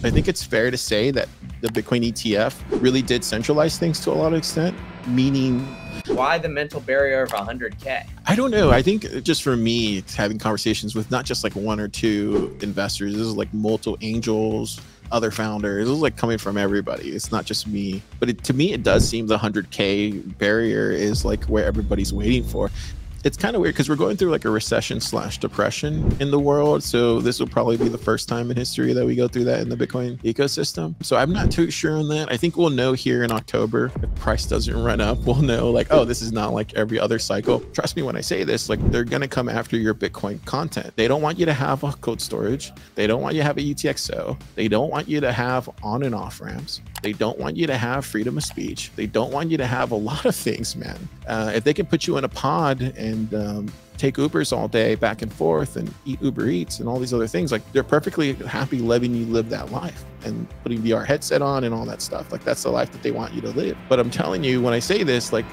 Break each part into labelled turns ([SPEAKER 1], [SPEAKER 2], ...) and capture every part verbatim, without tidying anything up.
[SPEAKER 1] I think it's fair to say that the Bitcoin E T F really did centralize things to a lot of extent, meaning...
[SPEAKER 2] Why the mental barrier of one hundred K?
[SPEAKER 1] I don't know. I think just for me, it's having conversations with not just like one or two investors, this is like multiple angels, other founders, this is like coming from everybody. It's not just me. But it, to me, it does seem the one hundred K barrier is like where everybody's waiting for. It's kind of weird because we're going through like a recession slash depression in the world. So this will probably be the first time in history that we go through that in the Bitcoin ecosystem. So I'm not too sure on that. I think we'll know here in October, if price doesn't run up, we'll know like, oh, this is not like every other cycle. Trust me when I say this, like they're going to come after your Bitcoin content. They don't want you to have a code storage. They don't want you to have a U T X O. They don't want you to have on and off ramps. They don't want you to have freedom of speech. They don't want you to have a lot of things, man. Uh, if they can put you in a pod and and um, take Ubers all day back and forth and eat Uber Eats and all these other things, like they're perfectly happy letting you live that life and putting V R headset on and all that stuff. Like that's the life that they want you to live. But I'm telling you, when I say this, like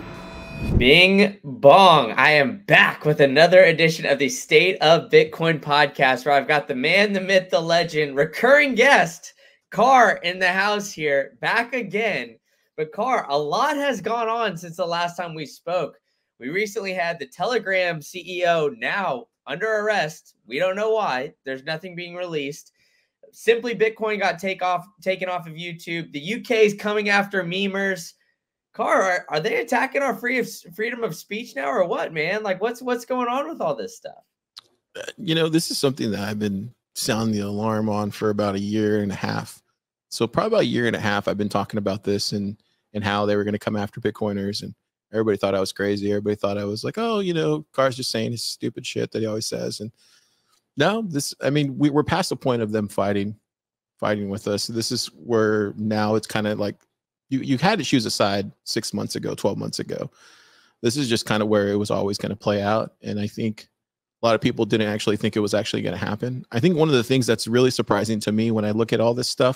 [SPEAKER 2] Bing bong, I am back with another edition of the State of Bitcoin podcast, where I've got the man, the myth, the legend, recurring guest, Car, in the house here, back again. But Car, a lot has gone on since the last time we spoke. We recently had the Telegram C E O now under arrest. We don't know why. There's nothing being released. Simply Bitcoin got take off, taken off of YouTube. The U K is coming after memers. Car, are, are they attacking our free of, freedom of speech now or what, man? Like, what's what's going on with all this stuff?
[SPEAKER 1] You know, this is something that I've been sounding the alarm on for about a year and a half. So probably about a year and a half, I've been talking about this and and how they were going to come after Bitcoiners, and everybody thought I was crazy. Everybody thought I was like, oh, you know, Car's just saying his stupid shit that he always says. And no, this, I mean, we, we're past the point of them fighting, fighting with us. This is where now it's kind of like you, you had to choose a side six months ago, twelve months ago. This is just kind of where it was always going to play out. And I think a lot of people didn't actually think it was actually going to happen. I think one of the things that's really surprising to me when I look at all this stuff,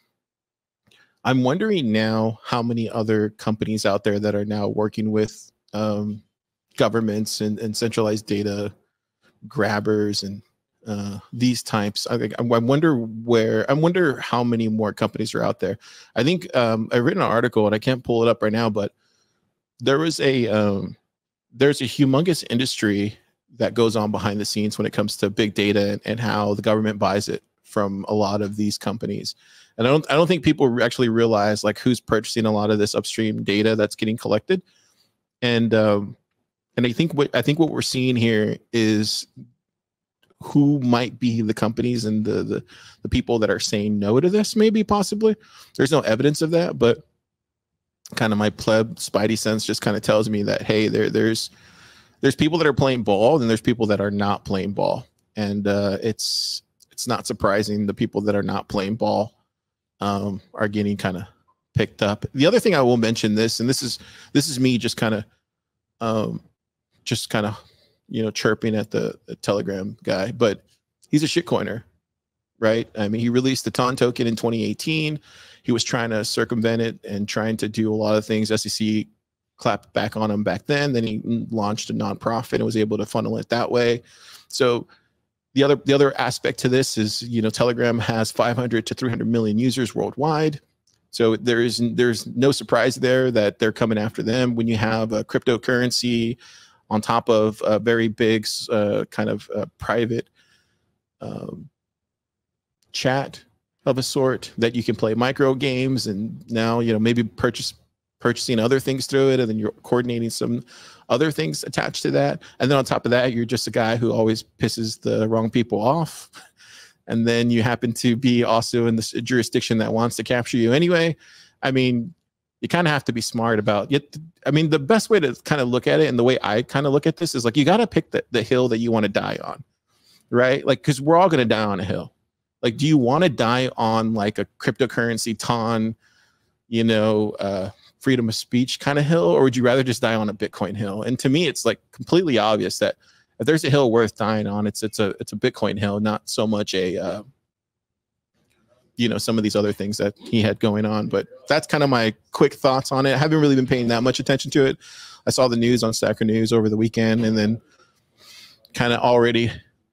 [SPEAKER 1] I'm wondering now how many other companies out there that are now working with um, governments and, and centralized data grabbers and uh, these types. I, I wonder where, I wonder how many more companies are out there. I think um, I written an article and I can't pull it up right now, but there was a, um, there's a humongous industry that goes on behind the scenes when it comes to big data and, and how the government buys it from a lot of these companies. And I don't, I don't think people actually realize like who's purchasing a lot of this upstream data that's getting collected. And, um, and I think what, I think what we're seeing here is who might be the companies and the, the, the people that are saying no to this, maybe possibly. There's no evidence of that, but kind of my pleb spidey sense just kind of tells me that, hey, there, there's, there's people that are playing ball and there's people that are not playing ball. And, uh, it's, it's not surprising the people that are not playing ball um are getting kind of picked up. The other thing I will mention this, and this is this is me just kind of um just kind of you know chirping at the, the Telegram guy, but he's a shitcoiner, right? I mean, he released the T O N token in twenty eighteen. He was trying to circumvent it and trying to do a lot of things. S E C clapped back on him back then. Then he launched a nonprofit and was able to funnel it that way. So The other, the other aspect to this is, you know, Telegram has five hundred to three hundred million users worldwide. So there is, there's no surprise there that they're coming after them. When you have a cryptocurrency on top of a very big uh, kind of uh, private um, chat of a sort that you can play micro games and now, you know, maybe purchase purchasing other things through it, and then you're coordinating some other things attached to that. And then on top of that, you're just a guy who always pisses the wrong people off. And then you happen to be also in this jurisdiction that wants to capture you anyway. I mean, you kind of have to be smart about it. I mean, the best way to kind of look at it, and the way I kind of look at this, is like, you got to pick the, the hill that you want to die on, right? Like, because we're all going to die on a hill. Like, do you want to die on like a cryptocurrency T O N, you know, uh, freedom of speech kind of hill, or would you rather just die on a Bitcoin hill? And to me, it's like completely obvious that if there's a hill worth dying on, it's it's a it's a Bitcoin hill, not so much a uh, you know some of these other things that he had going on. But that's kind of my quick thoughts on it. I haven't really been paying that much attention to it. I saw the news on Stacker News over the weekend, and then kind of already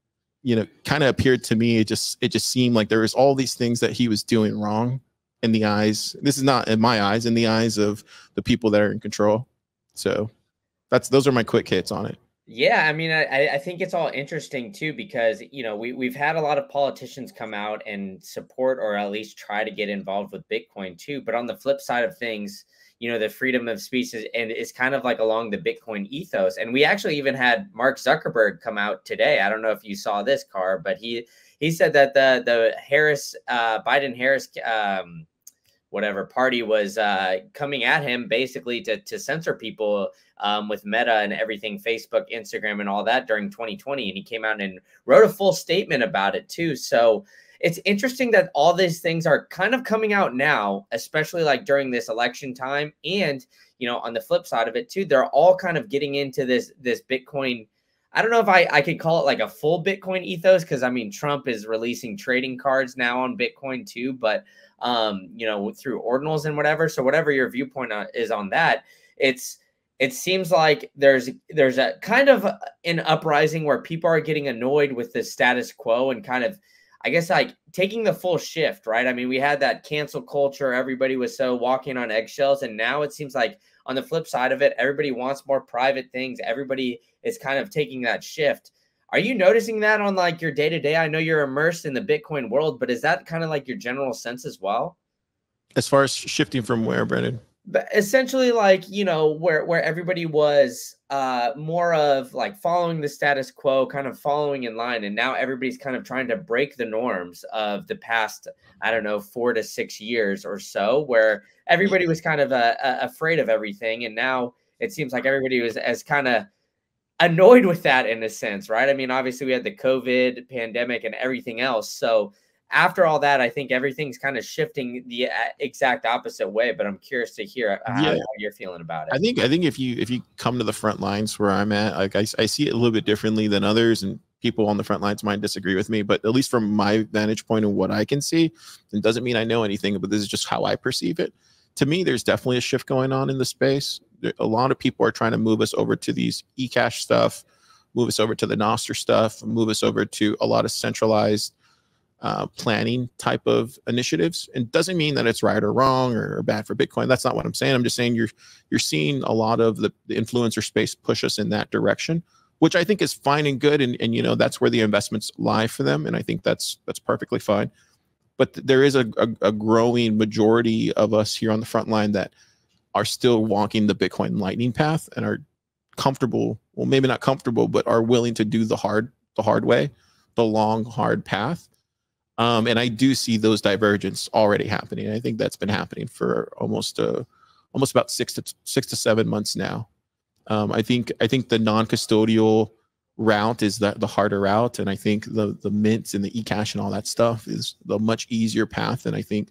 [SPEAKER 1] you know, kind of appeared to me, it just it just seemed like there was all these things that he was doing wrong in the eyes. This is not in my eyes, in the eyes of the people that are in control. So that's those are my quick hits on it.
[SPEAKER 2] Yeah, I mean, I, I think it's all interesting too, because, you know, we, we've had a lot of politicians come out and support or at least try to get involved with Bitcoin too. But on the flip side of things, you know, the freedom of speech is, and it's kind of like along the Bitcoin ethos. And we actually even had Mark Zuckerberg come out today. I don't know if you saw this, Car, but he he said that the the Harris uh, Biden Harris um, whatever party was uh, coming at him basically to to censor people um, with Meta and everything, Facebook, Instagram, and all that during twenty twenty. And he came out and wrote a full statement about it too. So it's interesting that all these things are kind of coming out now, especially like during this election time. And, you know, on the flip side of it too, they're all kind of getting into this, this Bitcoin. I don't know if I, I could call it like a full Bitcoin ethos, because I mean, Trump is releasing trading cards now on Bitcoin too, but, um, you know, through ordinals and whatever. So whatever your viewpoint is on that, it's, it seems like there's there's a kind of an uprising where people are getting annoyed with the status quo and kind of, I guess, like taking the full shift, right? I mean, we had that cancel culture. Everybody was so walking on eggshells. And now it seems like on the flip side of it, everybody wants more private things. Everybody is kind of taking that shift. Are you noticing that on like your day to day? I know you're immersed in the Bitcoin world, but is that kind of like your general sense as well?
[SPEAKER 1] As far as shifting from where, Brennan?
[SPEAKER 2] But essentially, like, you know, where where everybody was uh, more of like following the status quo, kind of following in line. And now everybody's kind of trying to break the norms of the past, I don't know, four to six years or so, where everybody was kind of uh, uh, afraid of everything. And now it seems like everybody was as kind of annoyed with that in a sense, right? I mean, obviously we had the COVID pandemic and everything else. So after all that, I think everything's kind of shifting the exact opposite way, but I'm curious to hear how,
[SPEAKER 1] yeah.
[SPEAKER 2] how you're feeling about it.
[SPEAKER 1] I think, I think if you, if you come to the front lines where I'm at, like I, I see it a little bit differently than others, and people on the front lines might disagree with me, but at least from my vantage point and what I can see, it doesn't mean I know anything, but this is just how I perceive it. To me, there's definitely a shift going on in the space. There, a lot of people are trying to move us over to these eCash stuff, move us over to the Nostr stuff, move us over to a lot of centralized Uh, planning type of initiatives. And doesn't mean that it's right or wrong or, or bad for Bitcoin. That's not what I'm saying. I'm just saying you're you're seeing a lot of the, the influencer space push us in that direction, which I think is fine and good. And, and you know, that's where the investments lie for them. And I think that's that's perfectly fine. But th there is a, a, a growing majority of us here on the front line that are still walking the Bitcoin Lightning path and are comfortable, well, maybe not comfortable, but are willing to do the hard, the hard way, the long, hard path. Um, and I do see those divergence already happening. I think that's been happening for almost uh, almost about six to six to seven months now. Um, I think I think the non-custodial route is that the harder route, and I think the the mints and the eCash and all that stuff is the much easier path. And I think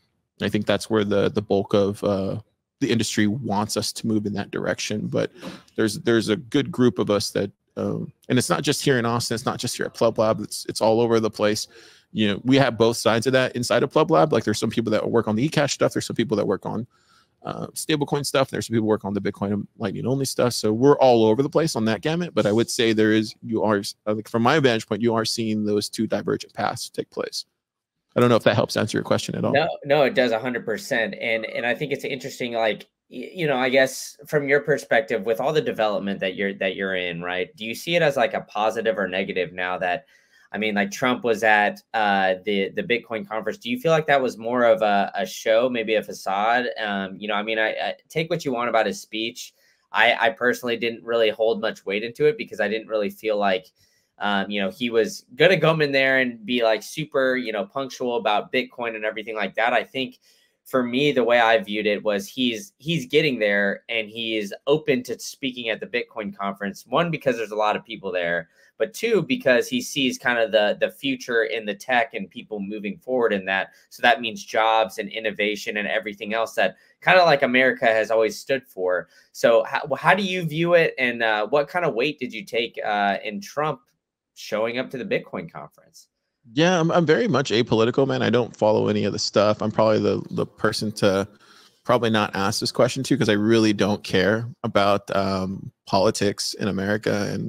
[SPEAKER 1] I think that's where the the bulk of uh, the industry wants us to move in that direction. But there's there's a good group of us that, um, and it's not just here in Austin. It's not just here at Pleb Lab. It's it's all over the place. You know, we have both sides of that inside of Pleb Lab. Like there's some people that work on the eCash stuff. There's some people that work on uh, stablecoin stuff. There's some people work on the Bitcoin Lightning only stuff. So we're all over the place on that gamut. But I would say there is, you are, like from my vantage point, you are seeing those two divergent paths take place. I don't know if that helps answer your question at all.
[SPEAKER 2] No, no, it does one hundred percent. And and I think it's interesting, like, you know, I guess from your perspective, with all the development that you're that you're in, right? Do you see it as like a positive or negative now that, I mean, like Trump was at uh, the the Bitcoin conference? Do you feel like that was more of a, a show, maybe a facade? Um, you know, I mean, I, I take what you want about his speech. I, I personally didn't really hold much weight into it because I didn't really feel like, um, you know, he was going to come in there and be like super, you know, punctual about Bitcoin and everything like that. I think for me, the way I viewed it was he's he's getting there and he is open to speaking at the Bitcoin conference. One, because there's a lot of people there, but two, because he sees kind of the, the future in the tech and people moving forward in that. So that means jobs and innovation and everything else that kind of like America has always stood for. So how, how do you view it? And uh, what kind of weight did you take uh, in Trump showing up to the Bitcoin conference?
[SPEAKER 1] Yeah, I'm, I'm very much apolitical, man. I don't follow any of the stuff. I'm probably the, the person to probably not ask this question to, because I really don't care about um, politics in America and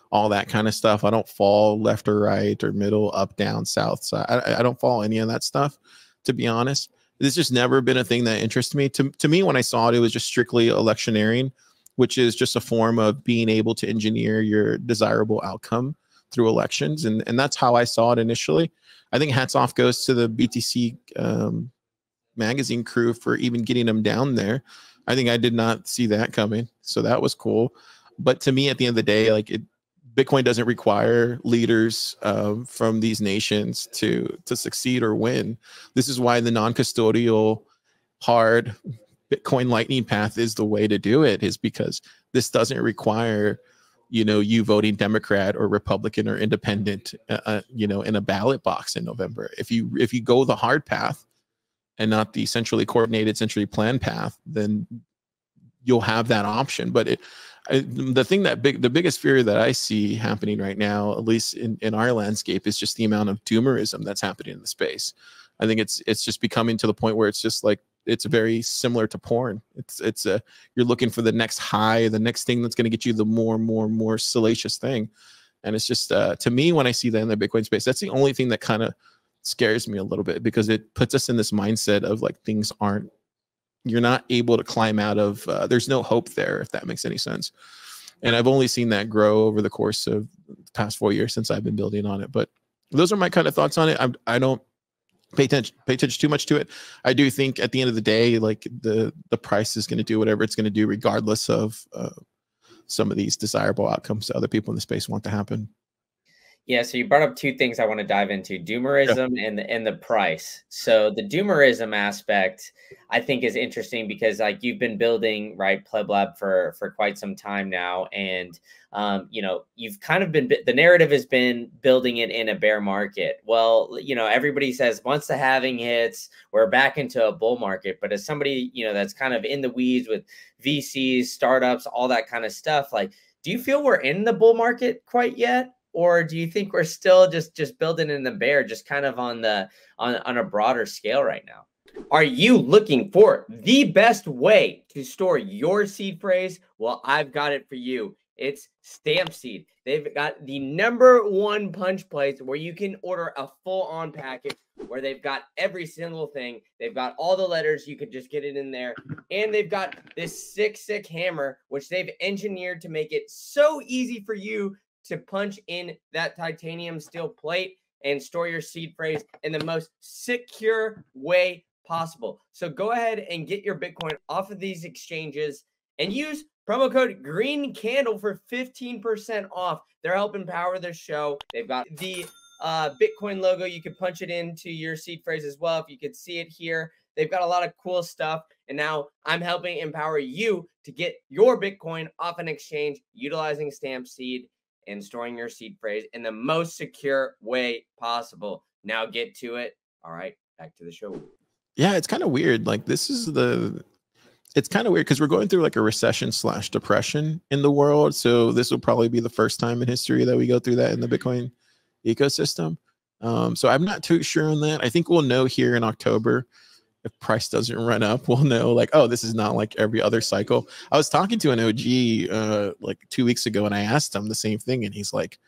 [SPEAKER 1] all that kind of stuff. I don't fall left or right or middle, up, down, south, side. I, I don't follow any of that stuff, to be honest. It's just never been a thing that interests me. To, to me, when I saw it, it was just strictly electioneering, which is just a form of being able to engineer your desirable outcome through elections. And, and that's how I saw it initially. I think hats off goes to the B T C um, magazine crew for even getting them down there. I think I did not see that coming. So that was cool. But to me, at the end of the day, like it, Bitcoin doesn't require leaders um, from these nations to to succeed or win. This is why the non-custodial hard Bitcoin Lightning path is the way to do it, is because this doesn't require, you know, you voting Democrat or Republican or independent, uh, you know, in a ballot box in November. If you if you go the hard path and not the centrally coordinated, centrally planned path, then you'll have that option. But it, I, the thing that big, the biggest fear that I see happening right now, at least in, in our landscape, is just the amount of doomerism that's happening in the space. I think it's it's just becoming to the point where it's just like, it's very similar to porn. It's it's a you're looking for the next high, the next thing that's going to get you the more, more, more salacious thing. And it's just uh, to me, when I see that in the Bitcoin space, that's the only thing that kind of scares me a little bit, because it puts us in this mindset of like things aren't. You're not able to climb out of, uh, there's no hope there, if that makes any sense. And I've only seen that grow over the course of the past four years since I've been building on it. But those are my kind of thoughts on it. I, I don't pay attention, pay attention too much to it. I do think at the end of the day, like the, the price is going to do whatever it's going to do, regardless of uh, some of these desirable outcomes that other people in the space want to happen.
[SPEAKER 2] Yeah, so you brought up two things I want to dive into: doomerism yeah. and the and the price. So the doomerism aspect, I think, is interesting because like you've been building right Pleb Lab for for quite some time now, and um, you know you've kind of been the narrative has been building it in a bear market. Well, you know everybody says once the halving hits, we're back into a bull market. But as somebody you know that's kind of in the weeds with V Cs, startups, all that kind of stuff, like, do you feel we're in the bull market quite yet? Or do you think we're still just just building in the bear, just kind of on the on, on a broader scale right now? Are you looking for the best way to store your seed phrase? Well, I've got it for you. It's Stampseed. They've got the number one punch place where you can order a full-on package where they've got every single thing. They've got all the letters. You could just get it in there. And they've got this sick, sick hammer, which they've engineered to make it so easy for you to punch in that titanium steel plate and store your seed phrase in the most secure way possible. So go ahead and get your Bitcoin off of these exchanges and use promo code Green Candle for fifteen percent off. They're helping power the show. They've got the uh, Bitcoin logo. You can punch it into your seed phrase as well. If you could see it here, they've got a lot of cool stuff. And now I'm helping empower you to get your Bitcoin off an exchange utilizing Stampseed and storing your seed phrase in the most secure way possible. Now get to it. All right, back to the show.
[SPEAKER 1] Yeah, it's kind of weird. Like this is the, it's kind of weird because we're going through like a recession slash depression in the world. So this will probably be the first time in history that we go through that in the Bitcoin ecosystem. Um, so I'm not too sure on that. I think we'll know here in October. If price doesn't run up, we'll know like, oh, this is not like every other cycle. I was talking to an O G uh, like two weeks ago and I asked him the same thing. And he's like,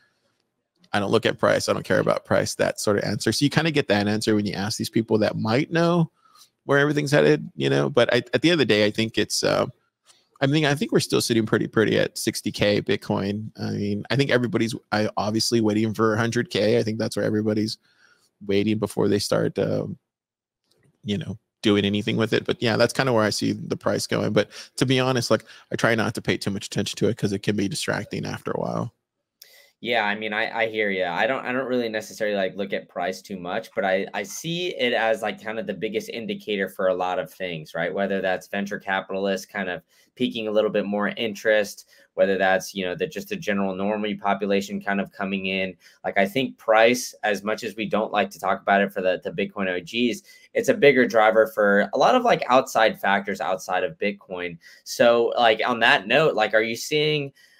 [SPEAKER 1] I don't look at price. I don't care about price, that sort of answer. So you kind of get that answer when you ask these people that might know where everything's headed, you know, but I, at the end of the day, I think it's, uh, I mean, I think we're still sitting pretty, pretty at sixty K Bitcoin. I mean, I think everybody's I obviously waiting for one hundred K. I think that's where everybody's waiting before they start, um, you know, doing anything with it. But yeah, that's kind of where I see the price going. But to be honest, like I try not to pay too much attention to it because it can be distracting after a while.
[SPEAKER 2] Yeah, I mean, I, I hear you. I don't I don't really necessarily like look at price too much, but I, I see it as like kind of the biggest indicator for a lot of things, right? Whether that's venture capitalists kind of peaking a little bit more interest, whether that's, you know, that just a general normal population kind of coming in. Like I think price, as much as we don't like to talk about it for the, the Bitcoin O Gs, it's a bigger driver for a lot of like outside factors outside of Bitcoin. So like on that note, like, are you seeing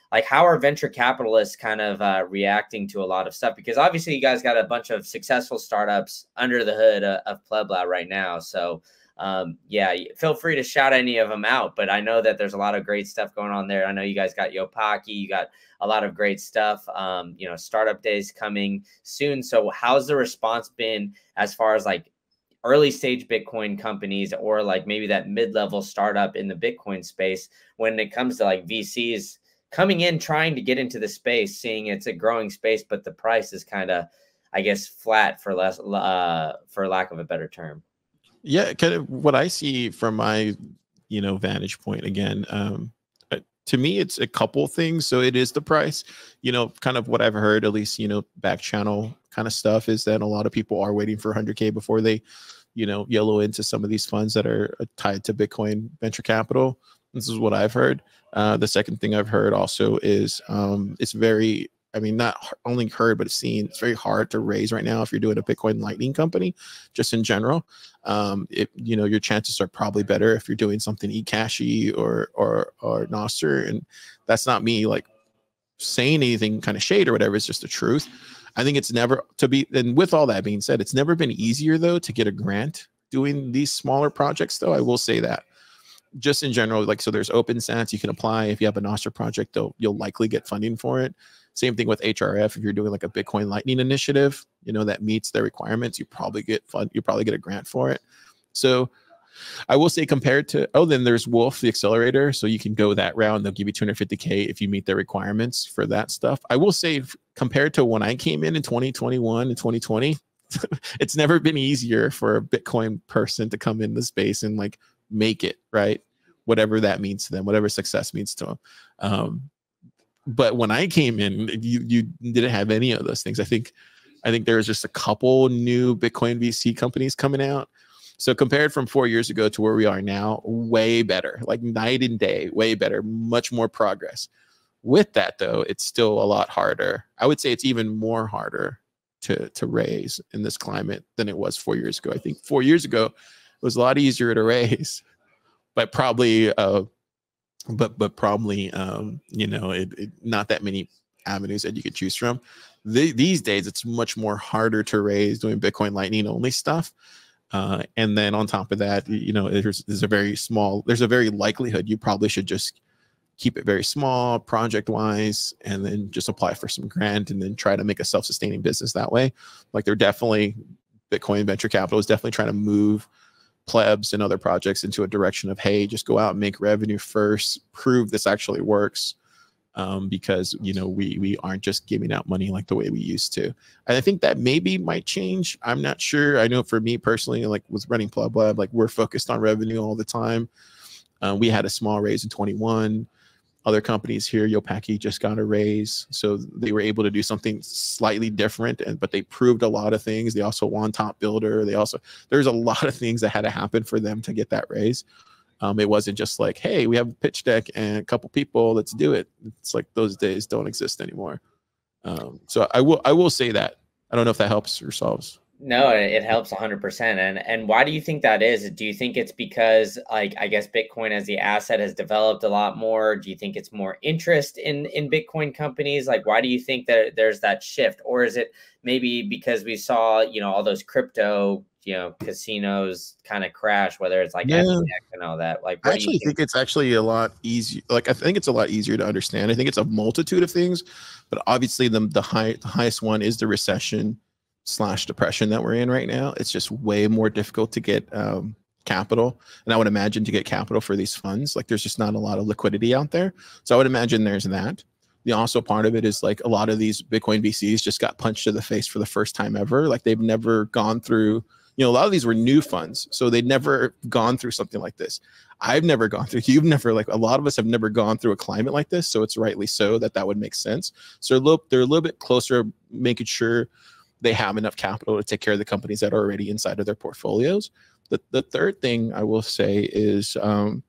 [SPEAKER 2] like how are venture capitalists kind of uh, reacting to a lot of stuff? Because obviously you guys got a bunch of successful startups under the hood uh, of Pleb Lab right now. So um, yeah, feel free to shout any of them out. But I know that there's a lot of great stuff going on there. I know you guys got Yopaki, you got a lot of great stuff. Um, you know, startup days coming soon. So how's the response been as far as like early stage Bitcoin companies or like maybe that mid-level startup in the Bitcoin space when it comes to like V Cs coming in, trying to get into the space, seeing it's a growing space, but the price is kind of, I guess, flat for less, uh, for lack of a better term.
[SPEAKER 1] Yeah, kind of what I see from my, you know, vantage point again. Um, to me, it's a couple things. So it is the price, you know, kind of what I've heard, at least, you know, back channel kind of stuff is that a lot of people are waiting for one hundred K before they, you know, yellow into some of these funds that are tied to Bitcoin venture capital. This is what I've heard. Uh, the second thing I've heard also is um, it's very, I mean, not only heard, but seen, it's very hard to raise right now if you're doing a Bitcoin Lightning company, just in general. Um, it, you know, your chances are probably better if you're doing something eCashy or, or, or Nostr. And that's not me like saying anything kind of shade or whatever. It's just the truth. I think it's never to be, and with all that being said, it's never been easier though to get a grant doing these smaller projects though. I will say that. Just in general, like, so there's OpenSats, you can apply. If you have a Nostr project, though, you'll likely get funding for it. Same thing with H R F. If you're doing like a Bitcoin Lightning initiative, you know, that meets their requirements, you probably get fund, you probably get a grant for it. So I will say compared to, oh, then there's Wolf, the accelerator. So you can go that route. They'll give you two hundred fifty K if you meet their requirements for that stuff. I will say compared to when I came in in twenty twenty-one and twenty twenty, it's never been easier for a Bitcoin person to come in the space and like make it, right? Whatever that means to them, whatever success means to them. Um, but when I came in, you you didn't have any of those things. I think I think there was just a couple new Bitcoin V C companies coming out. So compared from four years ago to where we are now, way better, like night and day, way better, much more progress. With that though, it's still a lot harder. I would say it's even more harder to to raise in this climate than it was four years ago. I think four years ago it was a lot easier to raise, but probably uh, but but probably um, you know, it, it, not that many avenues that you could choose from. The, these days, it's much more harder to raise doing Bitcoin Lightning only stuff. Uh, and then on top of that, you know, there's, there's a very small, there's a very likelihood you probably should just keep it very small project wise, and then just apply for some grant and then try to make a self-sustaining business that way. Like they're definitely, Bitcoin venture capital is definitely trying to move plebs and other projects into a direction of, hey, just go out and make revenue first, prove this actually works. Um, because, you know, we we aren't just giving out money like the way we used to. And I think that maybe might change. I'm not sure. I know for me personally, like with running Pleb Lab, like we're focused on revenue all the time. Uh, we had a small raise in twenty-one. Other companies here, Yopaki just got a raise. So they were able to do something slightly different, and but they proved a lot of things. They also won top builder. They also, there's a lot of things that had to happen for them to get that raise. Um, it wasn't just like, hey, we have a pitch deck and a couple people, let's do it. It's like those days don't exist anymore. Um, so I will I will say that. I don't know if that helps or solves.
[SPEAKER 2] No, it helps one hundred percent. And and why do you think that is? Do you think it's because, like, I guess Bitcoin as the asset has developed a lot more? Do you think it's more interest in, in Bitcoin companies? Like, why do you think that there's that shift? Or is it maybe because we saw, you know, all those crypto, you know, casinos kind of crash, whether it's like
[SPEAKER 1] Yeah.
[SPEAKER 2] F T X and all that? Like,
[SPEAKER 1] I actually think? think it's actually a lot easier. Like, I think it's a lot easier to understand. I think it's a multitude of things, but obviously the, the, high, the highest one is the recession slash depression that we're in right now. It's just way more difficult to get um, capital. And I would imagine to get capital for these funds, like there's just not a lot of liquidity out there. So I would imagine there's that. The also part of it is like a lot of these Bitcoin V Cs just got punched to the face for the first time ever. Like they've never gone through, you know, a lot of these were new funds. So they'd never gone through something like this. I've never gone through, you've never, like a lot of us have never gone through a climate like this. So it's rightly so that that would make sense. So they're a little, they're a little bit closer, making sure they have enough capital to take care of the companies that are already inside of their portfolios. The, the third thing I will say is um,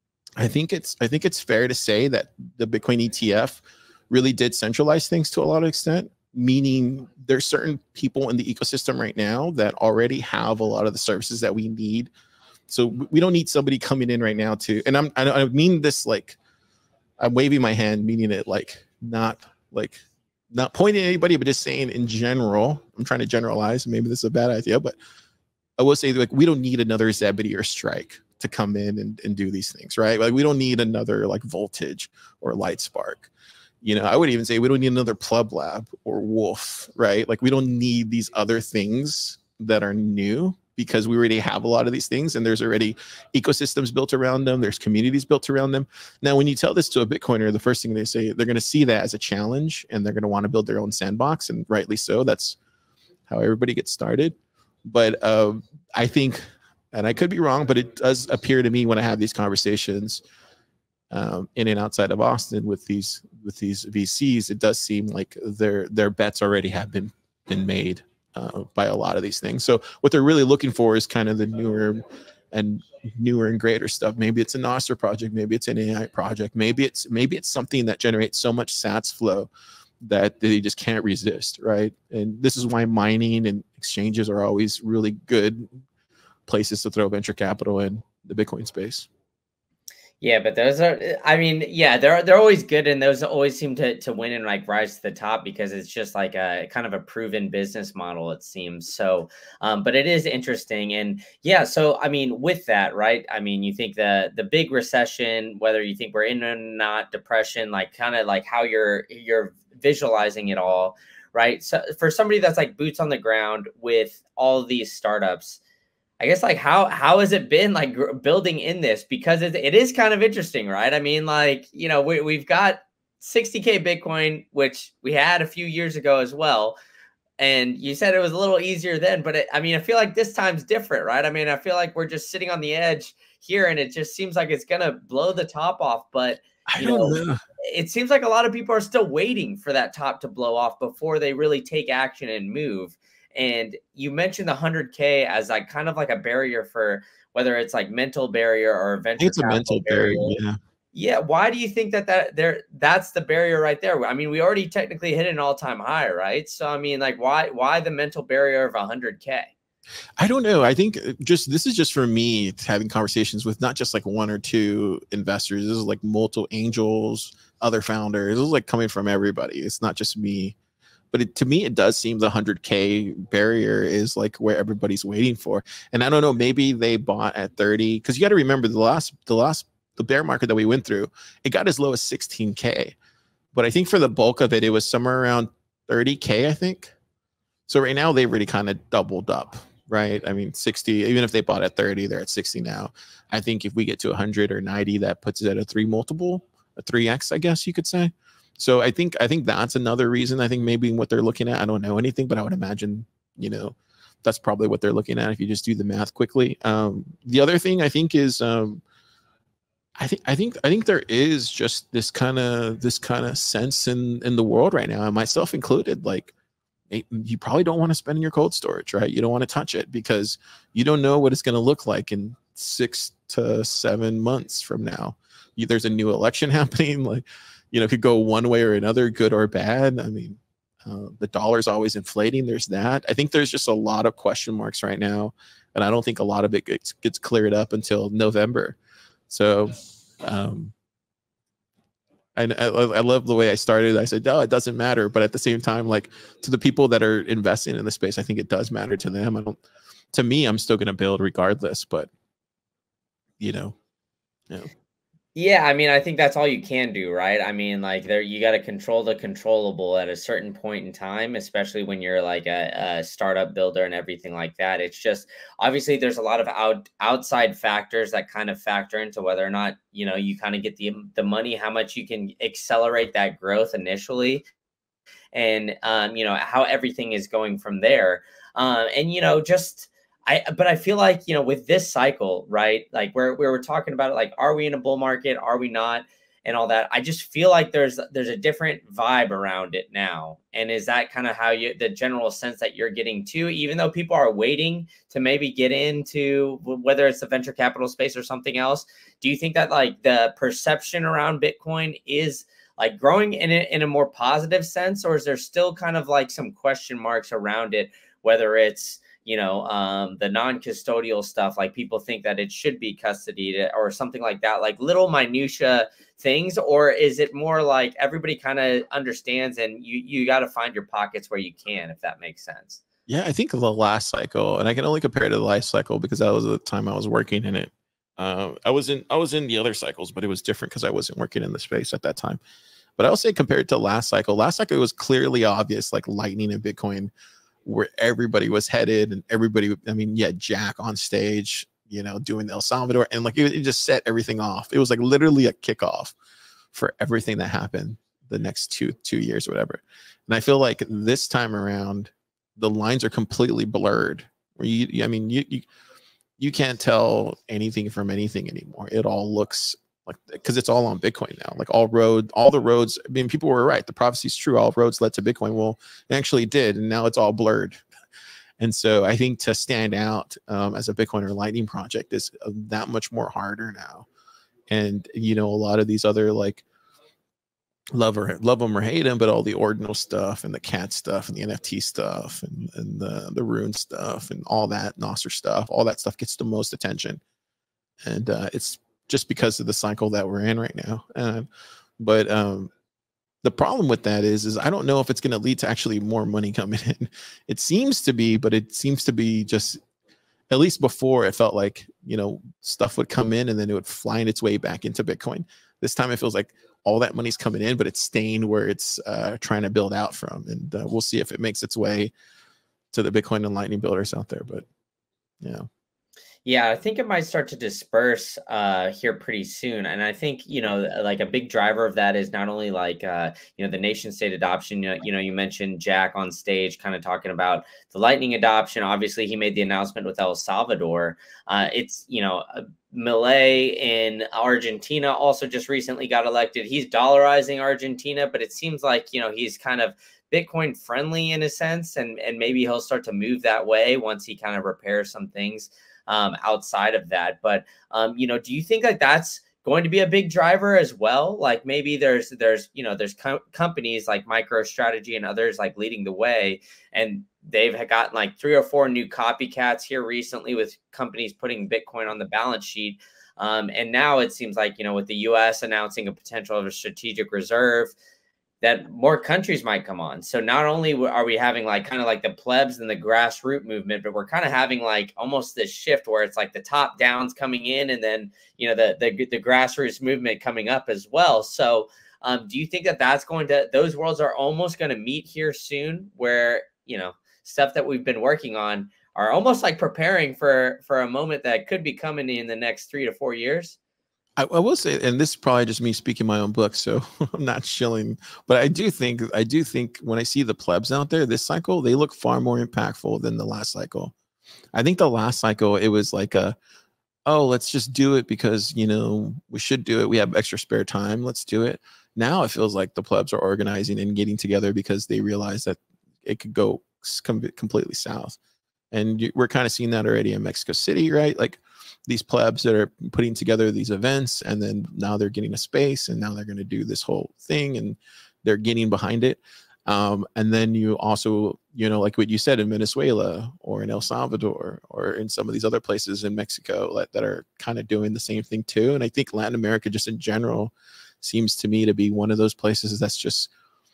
[SPEAKER 1] I think it's I think it's fair to say that the Bitcoin E T F really did centralize things to a lot of extent, meaning there's certain people in the ecosystem right now that already have a lot of the services that we need. So we don't need somebody coming in right now to, and I'm I, I mean this like, I'm waving my hand, meaning it like, not like not pointing at anybody, but just saying in general, I'm trying to generalize. Maybe this is a bad idea, but I will say like we don't need another Zebedee or Strike to come in and, and do these things, right? Like we don't need another like Voltage or Lightspark. You know, I would even say we don't need another Plub Lab or Wolf, right? Like we don't need these other things that are new, because we already have a lot of these things and there's already ecosystems built around them. There's communities built around them. Now, when you tell this to a Bitcoiner, the first thing they say, they're going to see that as a challenge and they're going to want to build their own sandbox, and rightly so. That's how everybody gets started. But uh, I think, and I could be wrong, but it does appear to me when I have these conversations um, in and outside of Austin with these with these V Cs, it does seem like their their bets already have been been made Uh, by a lot of these things. So what they're really looking for is kind of the newer and newer and greater stuff. Maybe it's a Nostr project, maybe it's an A I project, maybe it's maybe it's something that generates so much sats flow that they just can't resist, right? And this is why mining and exchanges are always really good places to throw venture capital in the Bitcoin space.
[SPEAKER 2] Yeah, but those are, I mean, yeah, they're they're always good, and those always seem to to win and like rise to the top because it's just like a kind of a proven business model, it seems. So, um, but it is interesting, and yeah, so I mean, with that, right? I mean, you think the the big recession, whether you think we're in or not, depression, like kind of like how you're you're visualizing it all, right? So for somebody that's like boots on the ground with all of these startups, I guess like how how has it been like building in this, because it, it is kind of interesting, right? I mean, like, you know, we, we've got sixty K Bitcoin, which we had a few years ago as well. And you said it was a little easier then, but it, I mean, I feel like this time's different, right? I mean, I feel like we're just sitting on the edge here and it just seems like it's going to blow the top off. But
[SPEAKER 1] I
[SPEAKER 2] you
[SPEAKER 1] don't
[SPEAKER 2] know,
[SPEAKER 1] know.
[SPEAKER 2] It seems like a lot of people are still waiting for that top to blow off before they really take action and move. And you mentioned the one hundred K as like kind of like a barrier for whether it's like mental barrier or venture
[SPEAKER 1] It's a mental
[SPEAKER 2] barrier.
[SPEAKER 1] barrier. Yeah.
[SPEAKER 2] Yeah. Why do you think that that there that's the barrier right there? I mean, we already technically hit an all-time high, right? So I mean, like, why why the mental barrier of one hundred K?
[SPEAKER 1] I don't know. I think just this is just for me having conversations with not just like one or two investors. This is like multiple angels, other founders. This is like coming from everybody. It's not just me. But it, to me, it does seem the one hundred K barrier is like where everybody's waiting for. And I don't know, maybe they bought at thirty, because you got to remember the last, the last, the bear market that we went through, it got as low as sixteen K. But I think for the bulk of it, it was somewhere around thirty K, I think. So right now they've really kind of doubled up, right? I mean, sixty, even if they bought at thirty, they're at sixty now. I think if we get to one hundred or ninety, that puts it at a three multiple, a three X, I guess you could say. So I think I think that's another reason. I think maybe what they're looking at, I don't know anything, but I would imagine, you know, that's probably what they're looking at if you just do the math quickly. Um, the other thing I think is, um, I think I think I think there is just this kind of this kind of sense in in the world right now, and myself included, like you probably don't want to spend in your cold storage, right? You don't want to touch it because you don't know what it's going to look like in six to seven months from now. You, there's a new election happening, like. You know, it could go one way or another, good or bad. I mean, uh, the dollar's always inflating. There's that. I think there's just a lot of question marks right now. And I don't think a lot of it gets, gets cleared up until November. So um, I, I, I love the way I started. I said, no, it doesn't matter. But at the same time, like to the people that are investing in the space, I think it does matter to them. I don't, to me, I'm still going to build regardless. But, you know, you know.
[SPEAKER 2] Yeah, I mean, I think that's all you can do, right? I mean, like there, you got to control the controllable at a certain point in time, especially when you're like a, a startup builder and everything like that. It's just obviously there's a lot of out outside factors that kind of factor into whether or not, you know, you kind of get the the money, how much you can accelerate that growth initially, and um, you know, how everything is going from there. Um, and you know, just. I, but I feel like, you know, with this cycle, right, like where we were talking about it, like, are we in a bull market? Are we not? And all that. I just feel like there's there's a different vibe around it now. And is that kind of how you, the general sense that you're getting to, even though people are waiting to maybe get into whether it's the venture capital space or something else? Do you think that like the perception around Bitcoin is like growing in a, in a more positive sense, or is there still kind of like some question marks around it, whether it's, you know, um, the non-custodial stuff, like people think that it should be custodied or something like that, like little minutia things? Or is it more like everybody kind of understands and you, you got to find your pockets where you can, if that makes sense?
[SPEAKER 1] Yeah, I think the last cycle, and I can only compare it to the last cycle because that was the time I was working in it. Uh, I was in I was in the other cycles, but it was different because I wasn't working in the space at that time. But I will say compared to last cycle, last cycle it was clearly obvious, like Lightning and Bitcoin, where everybody was headed and everybody, I mean, yeah, Jack on stage, you know, doing El Salvador, and like it, it just set everything off. It was like literally a kickoff for everything that happened the next two two years or whatever. And I feel like this time around, the lines are completely blurred. Where you, I mean, you you you can't tell anything from anything anymore. It all looks like, because it's all on Bitcoin now. Like all road, all the roads. I mean, people were right. The prophecy is true. All roads led to Bitcoin. Well, it actually did, and now it's all blurred. And so I think to stand out um, as a Bitcoin or Lightning project is uh, that much more harder now. And you know, a lot of these other like love or love them or hate them, but all the ordinal stuff and the cat stuff and the N F T stuff and, and the the rune stuff and all that Nostr stuff, all that stuff gets the most attention. And uh, it's just because of the cycle that we're in right now. Uh, but um, the problem with that is, is I don't know if it's going to lead to actually more money coming in. It seems to be, but it seems to be just, at least before it felt like, you know, stuff would come in and then it would find its way back into Bitcoin. This time it feels like all that money's coming in, but it's staying where it's uh, trying to build out from. And uh, we'll see if it makes its way to the Bitcoin and Lightning builders out there. But yeah.
[SPEAKER 2] Yeah, I think it might start to disperse uh, here pretty soon. And I think, you know, like a big driver of that is not only like, uh, you know, the nation state adoption. You know, you know, you mentioned Jack on stage kind of talking about the Lightning adoption. Obviously, he made the announcement with El Salvador. Uh, it's, you know, Milei in Argentina also just recently got elected. He's dollarizing Argentina, but it seems like, you know, he's kind of Bitcoin friendly in a sense. And, and maybe he'll start to move that way once he kind of repairs some things um, outside of that. But, um, you know, do you think like that's going to be a big driver as well? Like maybe there's, there's, you know, there's co companies like MicroStrategy and others like leading the way, and they've gotten like three or four new copycats here recently with companies putting Bitcoin on the balance sheet. Um, and now it seems like, you know, with the U S announcing a potential of a strategic reserve, that more countries might come on. So not only are we having like kind of like the plebs and the grassroots movement, but we're kind of having like almost this shift where it's like the top downs coming in and then, you know, the, the, the grassroots movement coming up as well. So um, do you think that that's going to, those worlds are almost going to meet here soon, where, you know, stuff that we've been working on are almost like preparing for, for a moment that could be coming in the next three to four years?
[SPEAKER 1] I, I will say, and this is probably just me speaking my own book, so I'm not shilling, but I do think, I do think when I see the plebs out there this cycle, they look far more impactful than the last cycle. I think the last cycle, it was like a, oh, let's just do it because, you know, we should do it. We have extra spare time. Let's do it. Now it feels like the plebs are organizing and getting together because they realize that it could go com completely south. And you, we're kind of seeing that already in Mexico City, right? Like these plebs that are putting together these events, and then now they're getting a space, and now they're going to do this whole thing, and they're getting behind it. Um, and then you also, you know, like what you said in Venezuela or in El Salvador or in some of these other places in Mexico that, that are kind of doing the same thing too. And I think Latin America just in general seems to me to be one of those places that's just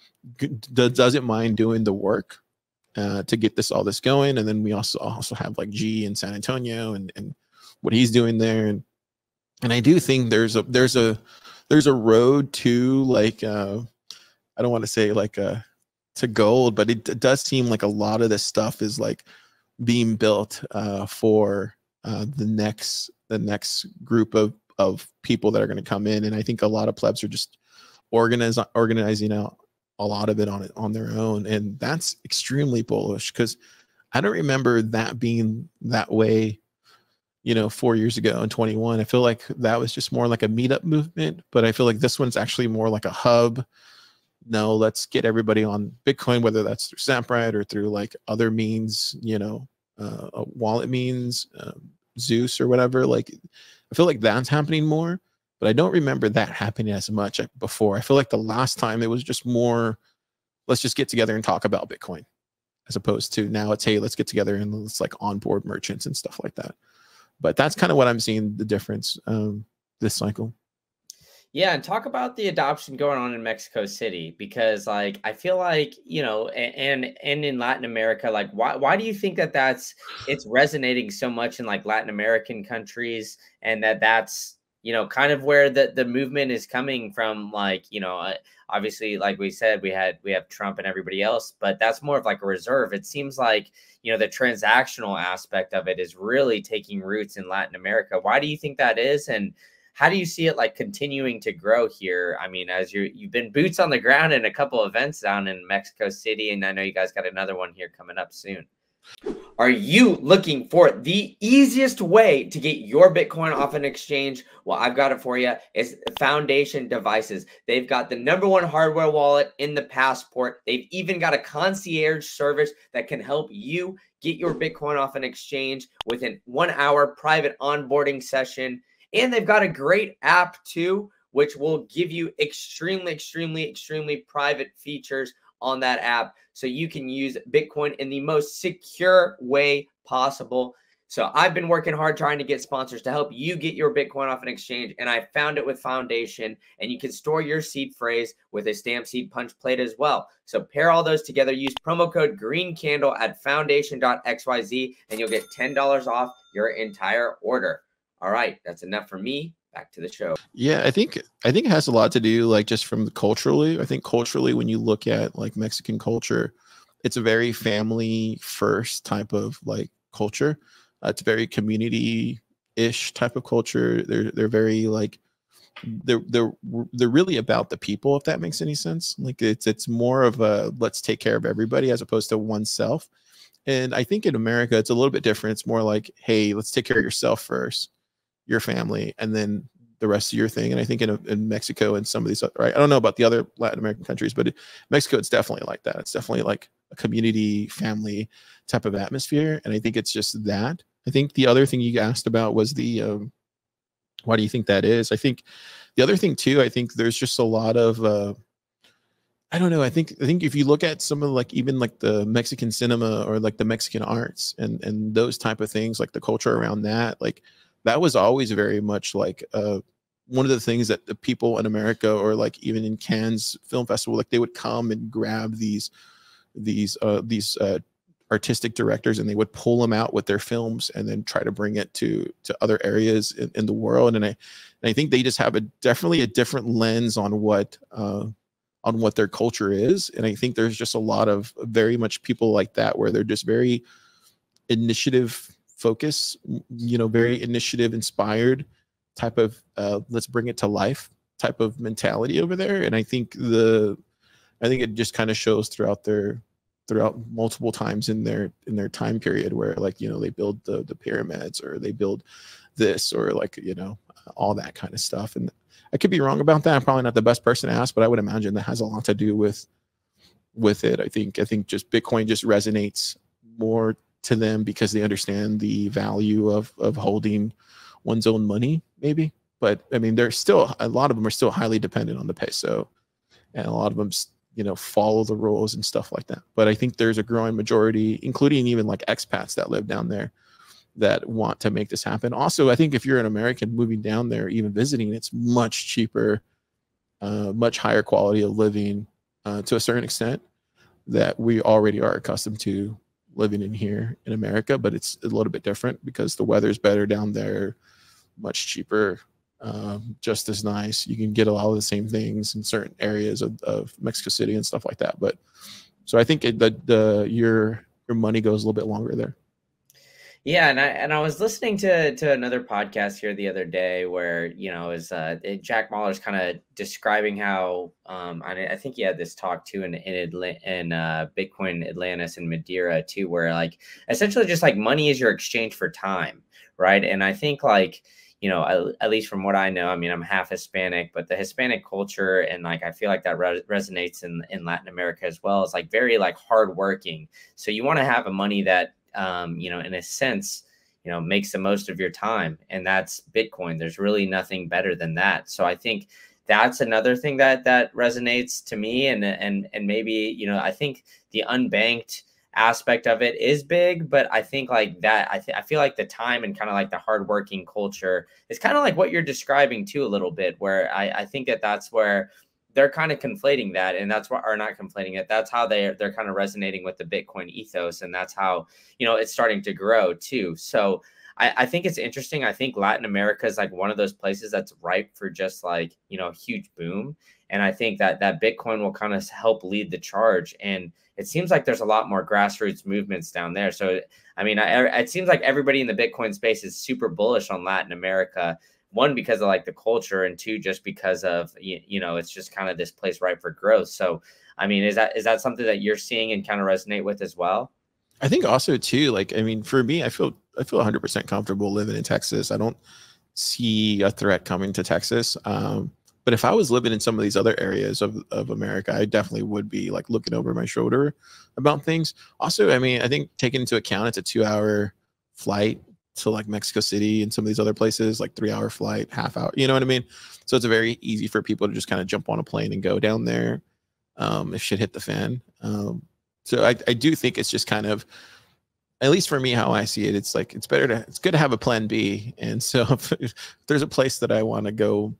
[SPEAKER 1] doesn't mind doing the work uh, to get this all this going. And then we also also have like G in San Antonio and and what he's doing there. And and I do think there's a there's a there's a road to like uh, I don't want to say like a to gold, but it, it does seem like a lot of this stuff is like being built uh, for uh, the next the next group of of people that are going to come in. And I think a lot of plebs are just organize, organizing out a lot of it on it on their own. And that's extremely bullish because I don't remember that being that way, you know, four years ago in twenty-one. I feel like that was just more like a meetup movement, but I feel like this one's actually more like a hub. No, let's get everybody on Bitcoin, whether that's through Samprite or through like other means, you know, uh, wallet means, um, Zeus or whatever. Like, I feel like that's happening more, but I don't remember that happening as much before. I feel like the last time it was just more, let's just get together and talk about Bitcoin. as opposed to now it's, hey, let's get together and let's like onboard merchants and stuff like that. But that's kind of what I'm seeing the difference um, this cycle.
[SPEAKER 2] Yeah, and talk about the adoption going on in Mexico City, because like I feel like, you know, and and in Latin America, like why why do you think that that's it's resonating so much in like Latin American countries, and that that's, you know, kind of where the the movement is coming from? Like, you know, uh, obviously, like we said, we had we have Trump and everybody else, but that's more of like a reserve. It seems like, you know, the transactional aspect of it is really taking roots in Latin America. Why do you think that is? And how do you see it like continuing to grow here? I mean, as you you've been boots on the ground in a couple of events down in Mexico City, and I know you guys got another one here coming up soon. Are you looking for the easiest way to get your Bitcoin off an exchange? Well, I've got it for you. It's Foundation Devices. They've got the number one hardware wallet in the Passport. They've even got a concierge service that can help you get your Bitcoin off an exchange within one hour private onboarding session. And they've got a great app too, which will give you extremely, extremely, extremely private features on that app, so you can use Bitcoin in the most secure way possible. So I've been working hard trying to get sponsors to help you get your Bitcoin off an exchange, and I found it with Foundation, and you can store your seed phrase with a stamp seed punch plate as well. So pair all those together, use promo code green candle at foundation dot x y z, and you'll get ten dollars off your entire order. All right, that's enough for me. Back to the show.
[SPEAKER 1] Yeah, I think I think it has a lot to do like just from culturally. I think culturally, when you look at like Mexican culture, it's a very family first type of like culture. Uh, it's very community-ish type of culture. They're they're very like they're they're they're really about the people, if that makes any sense. Like it's it's more of a let's take care of everybody as opposed to oneself. And I think in America, it's a little bit different. It's more like, hey, let's take care of yourself first, your family, and then the rest of your thing. And I think in, in Mexico and some of these, right, I don't know about the other Latin American countries, but in Mexico, it's definitely like that. It's definitely like a community family type of atmosphere. And I think it's just that. I think the other thing you asked about was the, um, why do you think that is? I think the other thing too, I think there's just a lot of, uh, I don't know. I think I think if you look at some of like even like the Mexican cinema or like the Mexican arts and and those type of things, like the culture around that, like that was always very much like uh, one of the things that the people in America or like even in Cannes Film Festival, like they would come and grab these these uh, these uh, artistic directors and they would pull them out with their films and then try to bring it to to other areas in, in the world. And I and I think they just have a definitely a different lens on what. Uh, on what their culture is. And I think there's just a lot of very much people like that, where they're just very initiative focused, you know, very initiative inspired type of, uh, let's bring it to life type of mentality over there. And I think the, I think it just kind of shows throughout their, throughout multiple times in their, in their time period where like, you know, they build the, the pyramids or they build this or like, you know, all that kind of stuff. And I could be wrong about that. I'm probably not the best person to ask, but I would imagine that has a lot to do with with it. I think I think just Bitcoin just resonates more to them because they understand the value of of holding one's own money, maybe. But I mean, there's still a lot of them are still highly dependent on the peso, and a lot of them, you know, follow the rules and stuff like that. But I think there's a growing majority, including even like expats that live down there, that want to make this happen. Also, I think if you're an American moving down there, even visiting, it's much cheaper, uh, much higher quality of living uh, to a certain extent that we already are accustomed to living in here in America, but it's a little bit different because the weather's better down there, much cheaper, um, just as nice. You can get a lot of the same things in certain areas of, of Mexico City and stuff like that. But so I think it, the, the, your, your money goes a little bit longer there.
[SPEAKER 2] Yeah, and I and I was listening to to another podcast here the other day where, you know, is uh, Jack Mallers kind of describing how um, I, I think he had this talk too in in, Atla- in uh, Bitcoin Atlantis and Madeira too, where like essentially just like money is your exchange for time, right? And I think like, you know, at, at least from what I know, I mean, I'm half Hispanic, but the Hispanic culture and like I feel like that re- resonates in in Latin America as well. It's like very like hardworking. So you want to have a money that um, you know, in a sense, you know, makes the most of your time. And that's Bitcoin. There's really nothing better than that. So I think that's another thing that, that resonates to me. And, and, and maybe, you know, I think the unbanked aspect of it is big, but I think like that, I, th- I feel like the time and kind of like the hardworking culture is kind of like what you're describing too a little bit, where I, I think that that's where they're kind of conflating that, and that's what are not conflating it. That's how they they're kind of resonating with the Bitcoin ethos, and that's how, you know, it's starting to grow too. So I, I think it's interesting. I think Latin America is like one of those places that's ripe for just like, you know, a huge boom. And I think that that Bitcoin will kind of help lead the charge. And it seems like there's a lot more grassroots movements down there. So, I mean, I, it seems like everybody in the Bitcoin space is super bullish on Latin America. One, because of like the culture, and two, just because of, you, you know, it's just kind of this place ripe for growth. So, I mean, is that is that something that you're seeing and kind of resonate with as well?
[SPEAKER 1] I think also too, like, I mean, for me, I feel I feel one hundred percent comfortable living in Texas. I don't see a threat coming to Texas. Um, but if I was living in some of these other areas of, of America, I definitely would be like looking over my shoulder about things. Also, I mean, I think taking into account it's a two hour flight to like Mexico City and some of these other places, like three hour flight, half hour, you know what I mean? So it's very easy for people to just kind of jump on a plane and go down there um, if shit hit the fan. Um, so I, I do think it's just kind of, at least for me, how I see it, it's like, it's better to, it's good to have a plan B. And so if, if there's a place that I want to go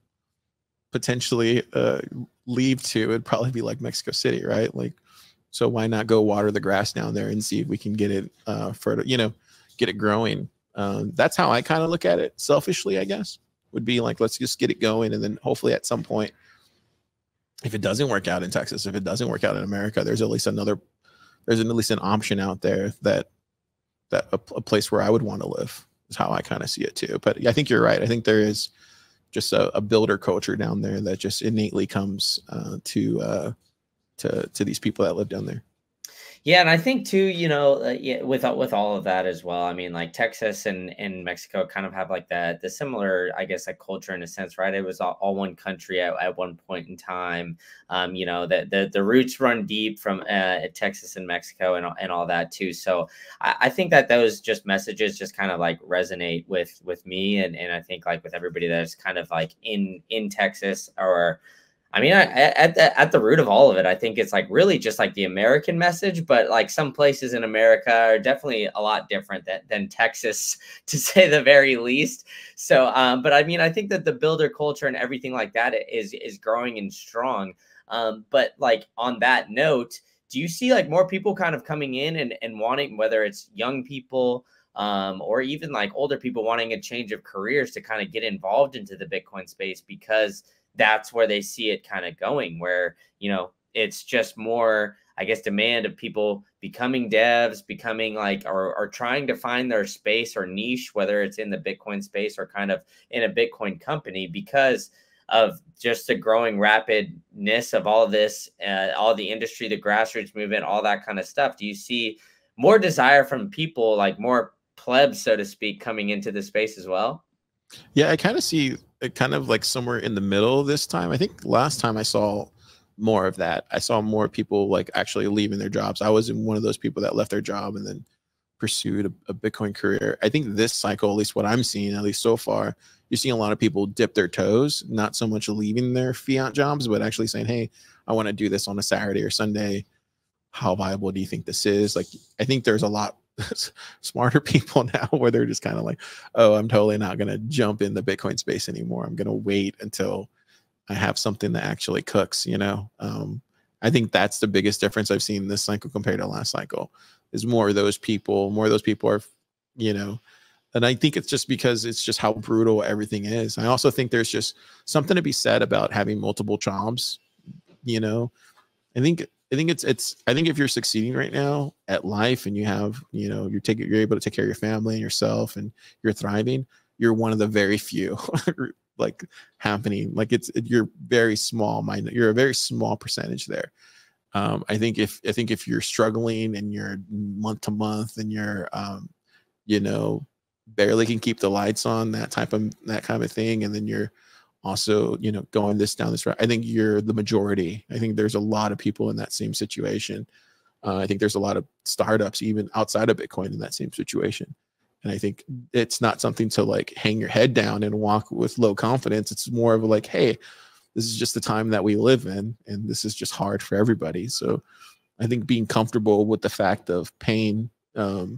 [SPEAKER 1] potentially uh, leave to, it'd probably be like Mexico City, right? Like, so why not go water the grass down there and see if we can get it uh, further, you know, get it growing. Um, that's how I kind of look at it selfishly, I guess, would be like, let's just get it going. And then hopefully at some point, if it doesn't work out in Texas, if it doesn't work out in America, there's at least another, there's at least an option out there that, that a, a place where I would want to live is how I kind of see it too. But I think you're right. I think there is just a, a builder culture down there that just innately comes uh, to, uh, to, to these people that live down there.
[SPEAKER 2] Yeah, and I think too, you know, uh, yeah, with with all of that as well. I mean, like Texas and, and Mexico kind of have like that the similar, I guess, like culture in a sense, right? It was all, all one country at, at one point in time. Um, you know, the the the roots run deep from uh, Texas and Mexico and and all that too. So I, I think that those just messages just kind of like resonate with with me, and and I think like with everybody that's kind of like in in Texas or. I mean, I, at the at the root of all of it, I think it's like really just like the American message, but like some places in America are definitely a lot different than, than Texas, to say the very least. So, um, but I mean, I think that the builder culture and everything like that is is growing and strong. Um, but like on that note, do you see like more people kind of coming in and, and wanting, whether it's young people um, or even like older people wanting a change of careers to kind of get involved into the Bitcoin space, because that's where they see it kind of going, where, you know, it's just more, I guess, demand of people becoming devs, becoming like, or, or trying to find their space or niche, whether it's in the Bitcoin space or kind of in a Bitcoin company, because of just the growing rapidness of all of this, uh, all the industry, the grassroots movement, all that kind of stuff. Do you see more desire from people, like more plebs, so to speak, coming into the space as well?
[SPEAKER 1] Yeah, I kind of see it kind of like somewhere in the middle this time. I think last time I saw more of that. I saw more people like actually leaving their jobs. I was in one of those people that left their job and then pursued a, a Bitcoin career. I think this cycle, at least what I'm seeing, at least so far, you're seeing a lot of people dip their toes, not so much leaving their fiat jobs, but actually saying, hey, I want to do this on a Saturday or Sunday. How viable do you think this is? Like, I think there's a lot smarter people now where they're just kind of like, oh, I'm totally not going to jump in the Bitcoin space anymore. I'm going to wait until I have something that actually cooks, you know? Um, I think that's the biggest difference I've seen this cycle compared to last cycle, is more of those people, more of those people are, you know, and I think it's just because it's just how brutal everything is. I also think there's just something to be said about having multiple jobs, you know? I think I think it's it's I think if you're succeeding right now at life and you have, you know, you're taking you're able to take care of your family and yourself and you're thriving, you're one of the very few like happening. Like it's you're very small minded. You're a very small percentage there. Um, I think if I think if you're struggling and you're month to month and you're um, you know, barely can keep the lights on, that type of that kind of thing, and then you're also, you know, going this down this route, I think you're the majority. I think there's a lot of people in that same situation. Uh, I think there's a lot of startups even outside of Bitcoin in that same situation. And I think it's not something to like hang your head down and walk with low confidence. It's more of like, hey, this is just the time that we live in, and this is just hard for everybody. So I think being comfortable with the fact of pain, um,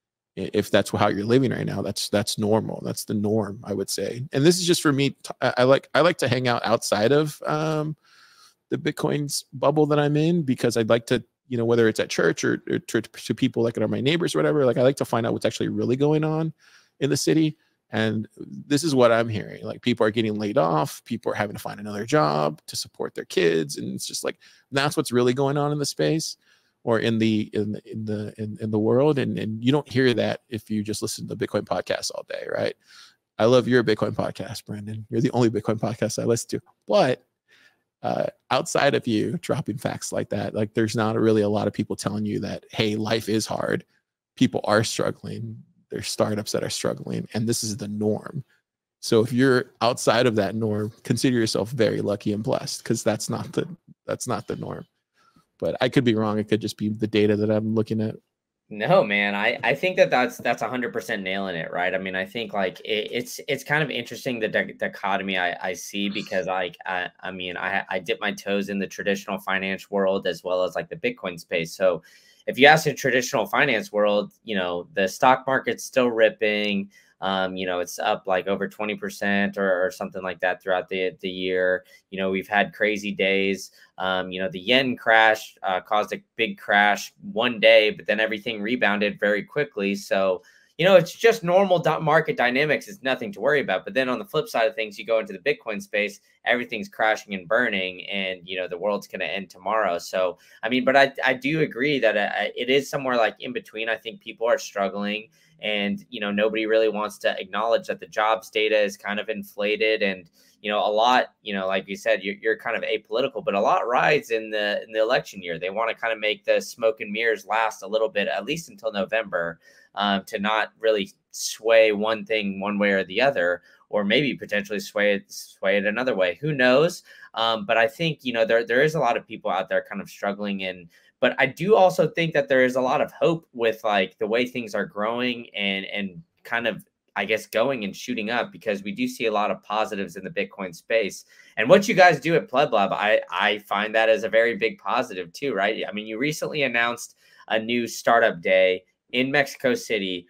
[SPEAKER 1] if that's how you're living right now, that's that's normal. That's the norm, I would say. And this is just for me. I, I like I like to hang out outside of um, the Bitcoin's bubble that I'm in, because I'd like to, you know, whether it's at church or, or to, to people like are my neighbors or whatever, like I like to find out what's actually really going on in the city. And this is what I'm hearing. Like, people are getting laid off, people are having to find another job to support their kids. And it's just like, that's what's really going on in the space, or in the, in the, in the, in, in the world. And, and you don't hear that if you just listen to the Bitcoin podcast all day, right? I love your Bitcoin podcast, Brandon. You're the only Bitcoin podcast I listen to. But uh, outside of you dropping facts like that, like there's not really a lot of people telling you that, hey, life is hard. People are struggling. There's startups that are struggling, and this is the norm. So if you're outside of that norm, consider yourself very lucky and blessed, because that's not the that's not the norm. But I could be wrong. It could just be the data that I'm looking at.
[SPEAKER 2] No, man, I, I think that that's that's one hundred percent nailing it, right? I mean, I think like it, it's it's kind of interesting, the di- dichotomy I, I see, because like I, I mean I I dip my toes in the traditional finance world as well as like the Bitcoin space. So if you ask the traditional finance world, you know, the stock market's still ripping. Um, you know, it's up like over twenty percent or, or something like that throughout the, the year. You know, we've had crazy days. Um, you know, the yen crash uh, caused a big crash one day, but then everything rebounded very quickly. So, you know, it's just normal market dynamics. It's nothing to worry about. But then on the flip side of things, you go into the Bitcoin space, everything's crashing and burning, and, you know, the world's going to end tomorrow. So, I mean, but I, I do agree that uh, it is somewhere like in between. I think people are struggling, and, you know, nobody really wants to acknowledge that the jobs data is kind of inflated. And, you know, a lot, you know, like you said, you're, you're kind of apolitical, but a lot rides in the in the election year. They want to kind of make the smoke and mirrors last a little bit, at least until November, um, to not really sway one thing one way or the other, or maybe potentially sway it, sway it another way. Who knows? Um, but I think, you know, there there is a lot of people out there kind of struggling. And but I do also think that there is a lot of hope with like the way things are growing and and kind of, I guess, going and shooting up, because we do see a lot of positives in the Bitcoin space. And what you guys do at Pleb Lab, I, I find that as a very big positive too, right? I mean, you recently announced a new startup day in Mexico City.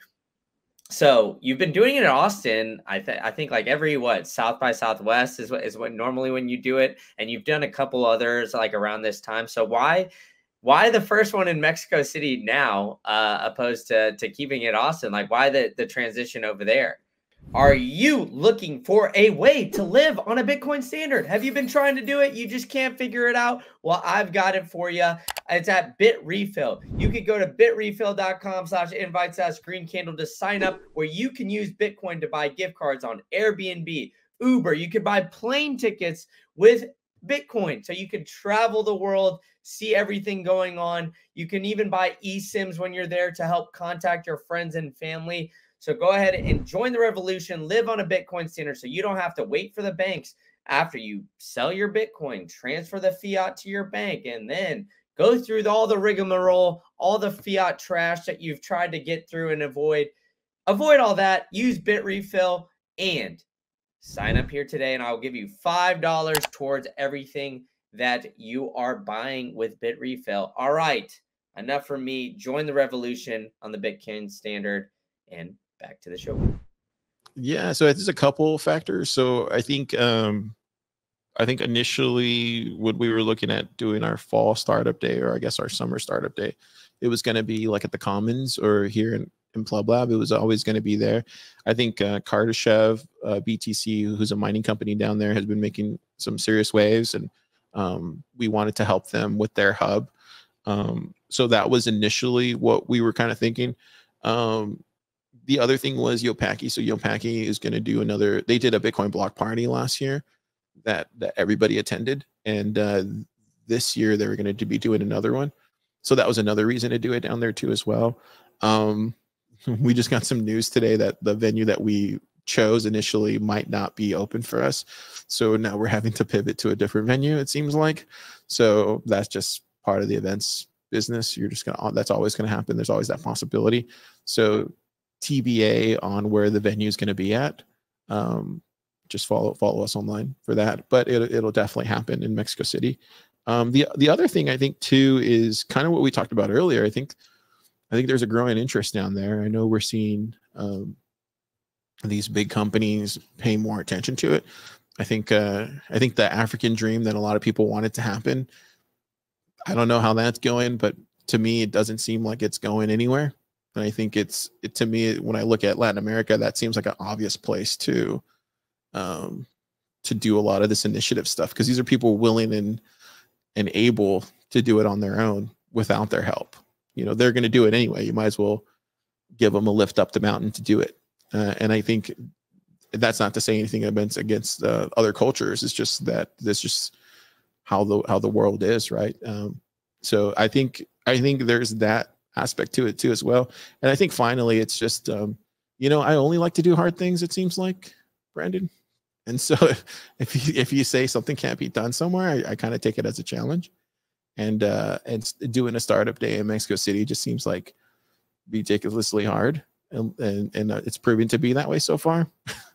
[SPEAKER 2] So you've been doing it in Austin. I, th- I think like every, what, South by Southwest is what is what normally when you do it. And you've done a couple others like around this time. So why Why the first one in Mexico City now, uh, opposed to, to keeping it Austin? Like, why the, the transition over there? Are you looking for a way to live on a Bitcoin standard? Have you been trying to do it? You just can't figure it out? Well, I've got it for you. It's at BitRefill. You can go to bitrefill.com slash invite slash green candle to sign up, where you can use Bitcoin to buy gift cards on Airbnb, Uber. You can buy plane tickets with Bitcoin, so you can travel the world, see everything going on. You can even buy eSIMs when you're there to help contact your friends and family. So go ahead and join the revolution. Live on a Bitcoin standard, so you don't have to wait for the banks after you sell your Bitcoin, transfer the fiat to your bank, and then go through all the rigmarole, all the fiat trash that you've tried to get through and avoid. Avoid all that. Use BitRefill and sign up here today, and I'll give you five dollars towards everything that you are buying with BitRefill. All right, enough from me. Join the revolution on the Bitcoin standard, and back to the show.
[SPEAKER 1] Yeah, so there's a couple factors. So I think um, I think initially when we were looking at doing our fall startup day, or I guess our summer startup day, it was going to be like at the Commons or here in, in Pleb Lab. It was always going to be there. I think uh, Kardashev, uh, B T C, who's a mining company down there, has been making some serious waves, and um, we wanted to help them with their hub. Um, so that was initially what we were kind of thinking. Um, the other thing was Yopaki. So Yopaki is going to do another, they did a Bitcoin block party last year that, that everybody attended. And uh, this year they were going to be doing another one. So that was another reason to do it down there too as well. Um, we just got some news today that the venue that we chose initially might not be open for us. So now we're having to pivot to a different venue, it seems like. So that's just part of the events business. You're just gonna, that's always going to happen. There's always that possibility. So T B A on where the venue is going to be at. Um, just follow follow us online for that. But it, it'll definitely happen in Mexico City. Um, the the other thing I think too is kind of what we talked about earlier. I think I think there's a growing interest down there. I know we're seeing um, these big companies pay more attention to it. I think uh, I think the African dream that a lot of people wanted to happen, I don't know how that's going, but to me, it doesn't seem like it's going anywhere. And I think it's it, to me, when I look at Latin America, that seems like an obvious place to um, to do a lot of this initiative stuff, because these are people willing and and able to do it on their own without their help. You know, they're going to do it anyway. You might as well give them a lift up the mountain to do it. Uh, and I think that's not to say anything against against uh, other cultures. It's just that this just how the how the world is, right? Um, so I think I think there's that aspect to it too as well. And I think finally, it's just um, you know, I only like to do hard things. It seems like, Brandon. And so if you, if you say something can't be done somewhere, I, I kind of take it as a challenge. And uh, and doing a startup day in Mexico City just seems like ridiculously hard. And, and, and uh, it's proven to be that way so far,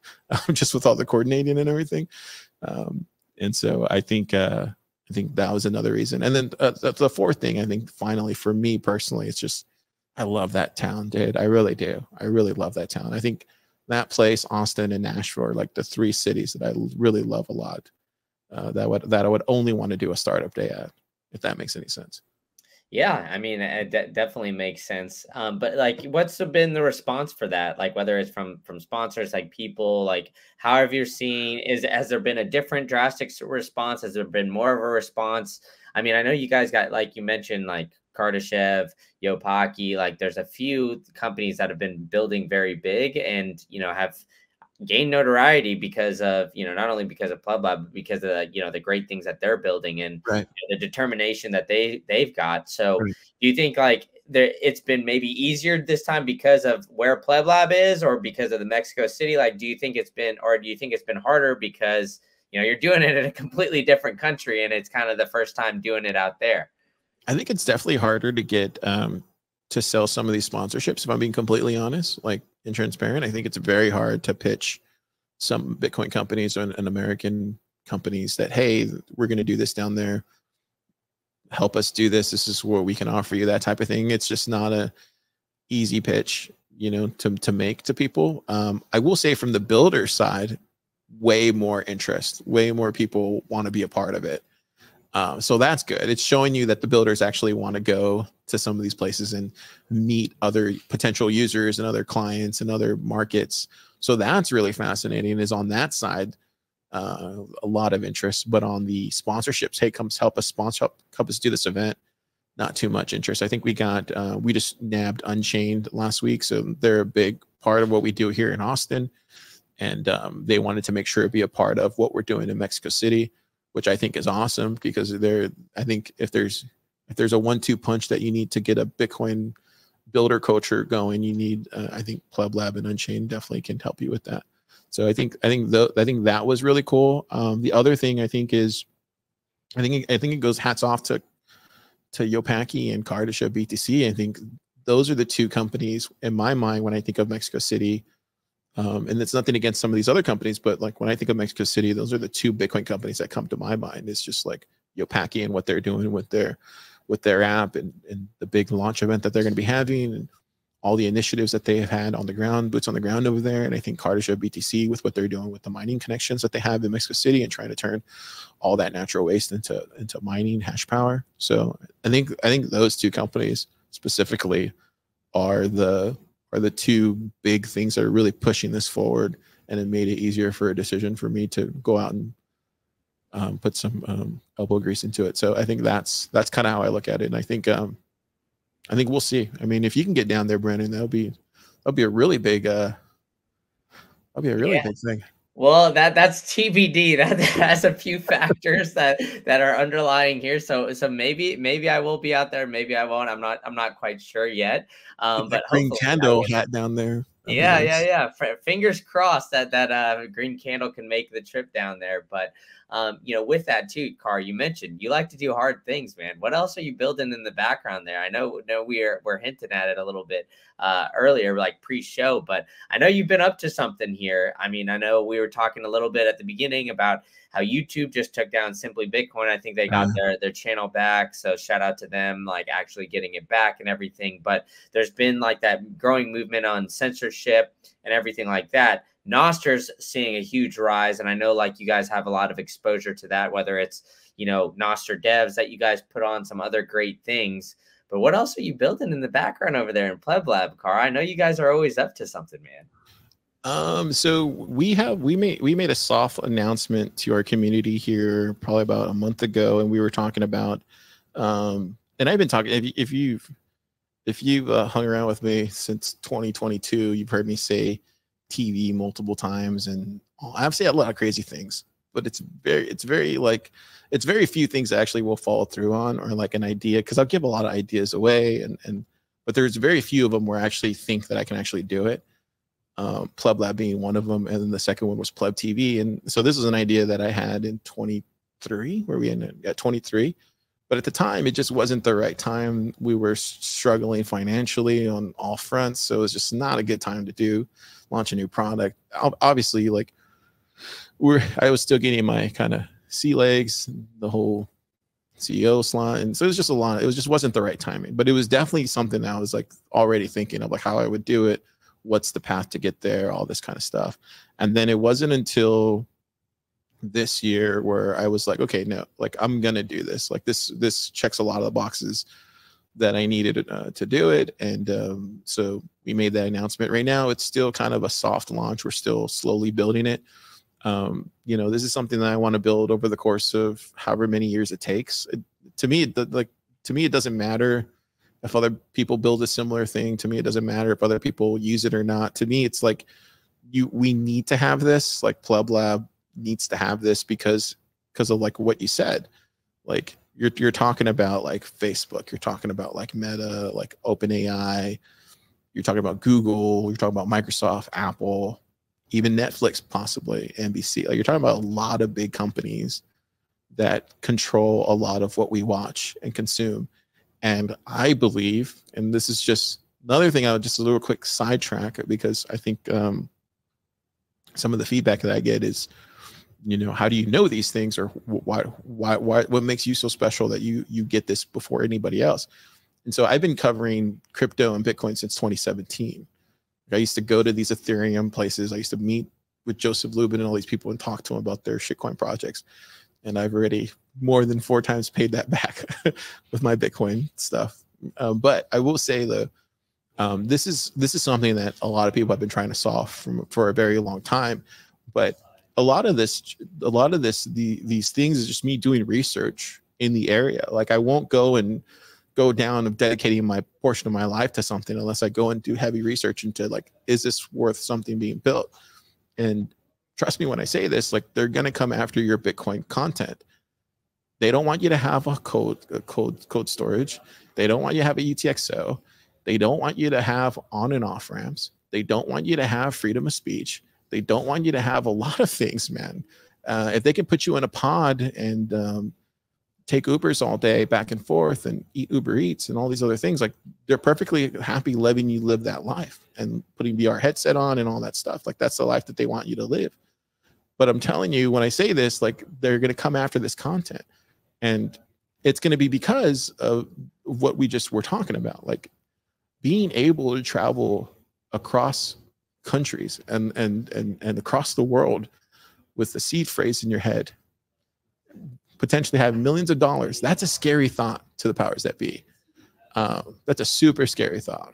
[SPEAKER 1] just with all the coordinating and everything. Um, and so I think uh, I think that was another reason. And then uh, the, the fourth thing, I think finally for me personally, it's just, I love that town, dude. I really do. I really love that town. I think that place, Austin and Nashville, are like the three cities that I really love a lot. Uh, that would that I would only want to do a startup day at, if that makes any sense.
[SPEAKER 2] Yeah, I mean, it de- definitely makes sense. Um, but like, what's been the response for that? Like, whether it's from from sponsors, like people, like how have you seen? Is has there been a different drastic response? Has there been more of a response? I mean, I know you guys got, like you mentioned, like Kardashev, Yopaki, like there's a few companies that have been building very big and, you know, have gained notoriety because of, you know, not only because of Pleb Lab, but because of the, you know, the great things that they're building and
[SPEAKER 1] right.
[SPEAKER 2] you know, the determination that they they've got. So
[SPEAKER 1] right.
[SPEAKER 2] do you think like there it's been maybe easier this time because of where Pleb Lab is or because of the Mexico City? Like, do you think it's been, or do you think it's been harder because, you know, you're doing it in a completely different country and it's kind of the first time doing it out there?
[SPEAKER 1] I think it's definitely harder to get um, to sell some of these sponsorships, if I'm being completely honest, like and transparent. I think it's very hard to pitch some Bitcoin companies and, and American companies that, hey, we're going to do this down there. Help us do this. This is what we can offer you, that type of thing. It's just not a easy pitch, you know, to, to make to people. Um, I will say from the builder side, way more interest, way more people want to be a part of it. Um, so that's good. It's showing you that the builders actually want to go to some of these places and meet other potential users and other clients and other markets. So that's really fascinating, is on that side, uh, a lot of interest. But on the sponsorships, hey, come help us sponsor, help, help us do this event. Not too much interest. I think we got, uh, we just nabbed Unchained last week. So they're a big part of what we do here in Austin. And um, they wanted to make sure it'd be a part of what we're doing in Mexico City, which I think is awesome, because they're, I think if there's, if there's a one two punch that you need to get a Bitcoin builder culture going, you need, uh, I think Pleb Lab and Unchained definitely can help you with that. So I think, I think the, I think that was really cool. Um, the other thing I think is, I think, I think it goes hats off to, to Yopaki and Kardashev B T C. I think those are the two companies in my mind when I think of Mexico City. Um, and it's nothing against some of these other companies, but like when I think of Mexico City, those are the two Bitcoin companies that come to my mind. It's just like Yopaki and what they're doing with their with their app and, and the big launch event that they're going to be having and all the initiatives that they have had on the ground, boots on the ground over there. And I think Kardashev B T C with what they're doing with the mining connections that they have in Mexico City and trying to turn all that natural waste into into mining hash power. So I think I think those two companies specifically are the are the two big things that are really pushing this forward, and it made it easier for a decision for me to go out and um, put some um, elbow grease into it. So I think that's that's kind of how I look at it. And I think um, I think we'll see. I mean, if you can get down there, Brandon, that'll be that'll be a really big uh, that'll be a really yeah. big thing.
[SPEAKER 2] Well, that that's T B D. That, that has a few factors that that are underlying here. So so maybe maybe I will be out there. Maybe I won't. I'm not I'm not quite sure yet. Um, but
[SPEAKER 1] green candle hat down there. That'd be
[SPEAKER 2] Yeah, yeah,
[SPEAKER 1] nice.
[SPEAKER 2] yeah. F- fingers crossed that that uh, green candle can make the trip down there. But um, you know, with that too, Car, you mentioned you like to do hard things, man. What else are you building in the background there? I know, know we're we're hinting at it a little bit uh, earlier, like pre-show, but I know you've been up to something here. I mean, I know we were talking a little bit at the beginning about how YouTube just took down Simply Bitcoin. I think they got
[SPEAKER 1] Uh,
[SPEAKER 2] their their channel back, so shout out to them, like actually getting it back and everything. But there's been like that growing movement on censorship and everything like that. Noster's seeing a huge rise, and I know like you guys have a lot of exposure to that, whether it's, you know, Noster devs that you guys put on some other great things. But what else are you building in the background over there in Pleb Lab, Car? I know you guys are always up to something, man.
[SPEAKER 1] Um, so we have we made we made a soft announcement to our community here probably about a month ago, and we were talking about um, and I've been talking if, you- if you've if you've uh, hung around with me since twenty twenty-two, you've heard me say T V multiple times, and I've said a lot of crazy things, but it's very it's very like it's very few things that actually will follow through on, or like an idea, because I'll give a lot of ideas away, and and but there's very few of them where I actually think that I can actually do it. Um, Pleb Lab being one of them, and then the second one was Pleb T V. And so this was an idea that I had in twenty-three, where we ended at twenty-three. But at the time, it just wasn't the right time. We were struggling financially on all fronts, so it was just not a good time to do launch a new product. Obviously, like we're, I was still getting my kind of sea legs, the whole C E O slot, and so it was just a lot. It was just wasn't the right timing. But it was definitely something that I was like already thinking of, like how I would do it, what's the path to get there, all this kind of stuff. And then it wasn't until this year where I was like, okay, no, like I'm gonna do this. Like this, this checks a lot of the boxes that I needed uh, to do it. And um, so we made that announcement. Right now, it's still kind of a soft launch. We're still slowly building it. Um, you know, this is something that I want to build over the course of however many years it takes. It, to me, it, like to me, it doesn't matter if other people build a similar thing. To me, it doesn't matter if other people use it or not. To me, it's like you we need to have this. Like Pleb Lab needs to have this because because of like what you said. Like you're you're talking about like Facebook, you're talking about like Meta, like OpenAI, you're talking about Google, you're talking about Microsoft, Apple, even Netflix, possibly N B C. Like you're talking about a lot of big companies that control a lot of what we watch and consume. And I believe, and this is just another thing, I would just a little quick sidetrack, because I think um, some of the feedback that I get is, you know, how do you know these things, or why, why, why, what makes you so special that you you get this before anybody else? And so I've been covering crypto and Bitcoin since twenty seventeen. I used to go to these Ethereum places. I used to meet with Joseph Lubin and all these people and talk to them about their shitcoin projects. And I've already more than four times paid that back with my Bitcoin stuff. Um, but I will say though, um, this is this is something that a lot of people have been trying to solve from, for a very long time. But a lot of this, a lot of this, the these things is just me doing research in the area. Like I won't go and go down of dedicating my portion of my life to something unless I go and do heavy research into like, is this worth something being built? And trust me when I say this, like they're going to come after your Bitcoin content. They don't want you to have a code, a code, code storage. They don't want you to have a U T X O. They don't want you to have on and off ramps. They don't want you to have freedom of speech. They don't want you to have a lot of things, man. Uh, if they can put you in a pod and um, take Ubers all day back and forth and eat Uber Eats and all these other things, like they're perfectly happy letting you live that life and putting V R headset on and all that stuff. Like that's the life that they want you to live. But I'm telling you, when I say this, like they're going to come after this content, and it's going to be because of what we just were talking about, like being able to travel across countries and and and and across the world with the seed phrase in your head, potentially have millions of dollars. That's a scary thought to the powers that be. Um, that's a super scary thought.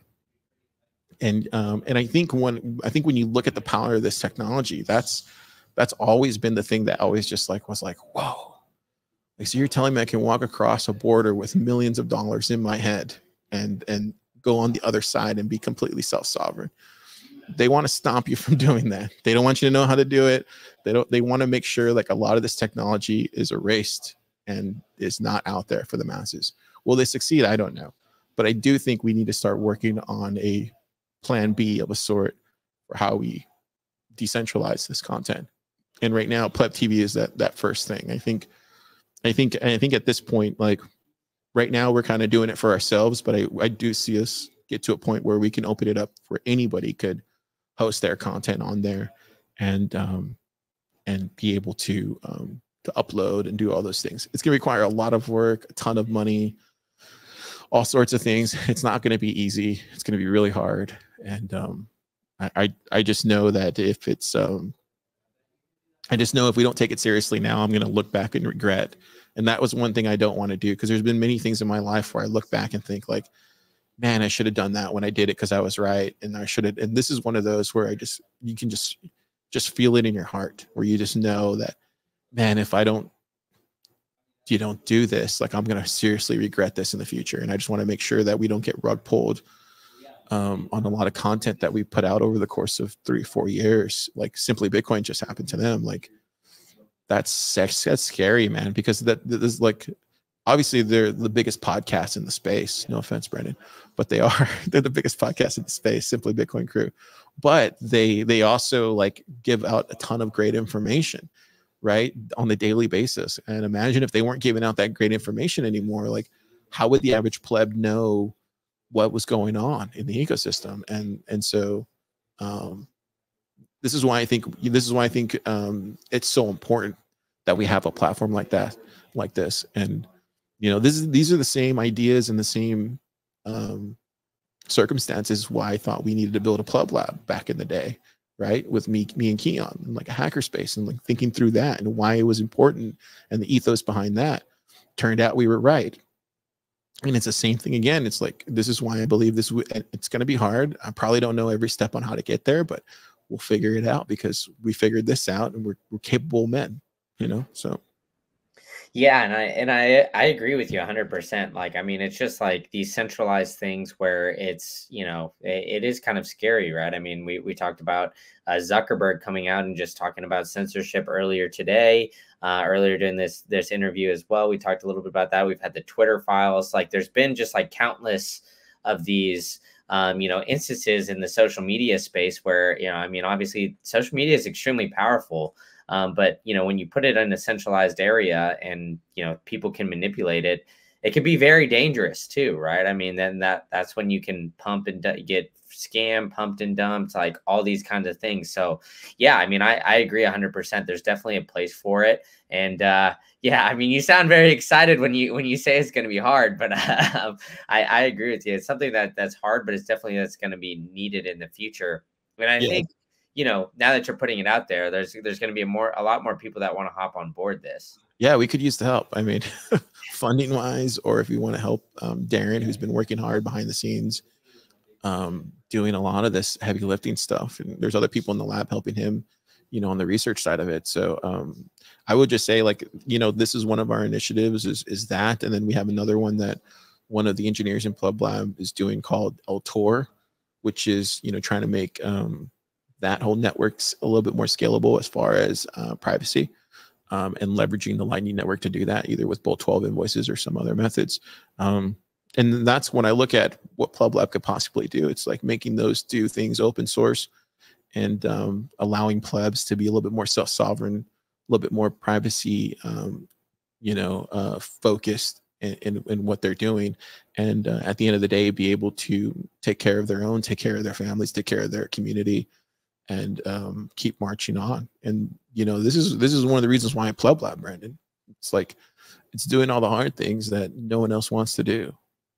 [SPEAKER 1] And um, and I think when I think when you look at the power of this technology, that's that's always been the thing that always just like was like, whoa. Like, so you're telling me I can walk across a border with millions of dollars in my head and and go on the other side and be completely self-sovereign. They want to stop you from doing that. They don't want you to know how to do it. They don't. They want to make sure like a lot of this technology is erased and is not out there for the masses. Will they succeed? I don't know. But I do think we need to start working on a plan B of a sort for how we decentralize this content. And right now, Pleb T V is that that first thing. I think, I think, I think at this point, like right now, we're kind of doing it for ourselves, but I, I do see us get to a point where we can open it up where anybody could host their content on there, and um, and be able to um, to upload and do all those things. It's going to require a lot of work, a ton of money, all sorts of things. It's not going to be easy. It's going to be really hard. And um, I, I, I just know that if it's, um, I just know if we don't take it seriously now, I'm going to look back and regret. And that was one thing I don't want to do, because there's been many things in my life where I look back and think like, man, I should have done that when I did it because I was right. And I should have. And this is one of those where I just, you can just, just feel it in your heart, where you just know that, man, if I don't, you don't do this, like I'm going to seriously regret this in the future. And I just want to make sure that we don't get rug pulled um, on a lot of content that we put out over the course of three, four years. Like Simply Bitcoin just happened to them. Like that's, that's scary, man, because that this is like, obviously they're the biggest podcast in the space. No offense, Brendan, but they are, they're the biggest podcast in the space, Simply Bitcoin Crew. But they, they also like give out a ton of great information, right, on a daily basis. And imagine if they weren't giving out that great information anymore, like how would the average pleb know what was going on in the ecosystem? And, and so um, this is why I think, this is why I think um, it's so important that we have a platform like that, like this. And, you know, this is, these are the same ideas and the same um, circumstances why I thought we needed to build a Pleb Lab back in the day, right? With me, me and Keon, and like a hackerspace, and like thinking through that and why it was important and the ethos behind that. Turned out we were right. And it's the same thing again. It's like, this is why I believe this, it's going to be hard. I probably don't know every step on how to get there, but we'll figure it out because we figured this out and we're, we're capable men, you know? So.
[SPEAKER 2] Yeah, and I and I I agree with you one hundred percent. Like, I mean, it's just like these centralized things where it's, you know, it, it is kind of scary, right? I mean, we we talked about uh, Zuckerberg coming out and just talking about censorship earlier today, uh, earlier during this this interview as well. We talked a little bit about that. We've had the Twitter files. Like, there's been just like countless of these um, you know, instances in the social media space where, you know, I mean, obviously social media is extremely powerful. Um, but, you know, when you put it in a centralized area and, you know, people can manipulate it, it can be very dangerous too, right? I mean, then that that's when you can pump and get scam, pumped and dumped, like all these kinds of things. So, yeah, I mean, I, I agree one hundred percent. There's definitely a place for it. And uh, yeah, I mean, you sound very excited when you when you say it's going to be hard, but uh, I, I agree with you. It's something that that's hard, but it's definitely that's going to be needed in the future. And I yeah. think, you know, now that you're putting it out there, there's there's going to be a more a lot more people that want to hop on board this.
[SPEAKER 1] Yeah, we could use the help. I mean, funding wise, or if you want to help um, Darren, who's been working hard behind the scenes, um, doing a lot of this heavy lifting stuff. And there's other people in the lab helping him, you know, on the research side of it. So um, I would just say, like, you know, this is one of our initiatives is, is that. And then we have another one that one of the engineers in Pleb Lab is doing called El Tor, which is, you know, trying to make um, that whole network's a little bit more scalable as far as uh, privacy. Um, and leveraging the Lightning Network to do that, either with Bolt twelve invoices or some other methods. Um, and that's when I look at what Pleb Lab could possibly do. It's like making those two things open source and um, allowing plebs to be a little bit more self-sovereign, a little bit more privacy, um, you know, uh, focused in, in, in what they're doing. And uh, at the end of the day, be able to take care of their own, take care of their families, take care of their community, and um, keep marching on. And, you know, this is this is one of the reasons why I Pleb Lab, Brandon. It's like, it's doing all the hard things that no one else wants to do.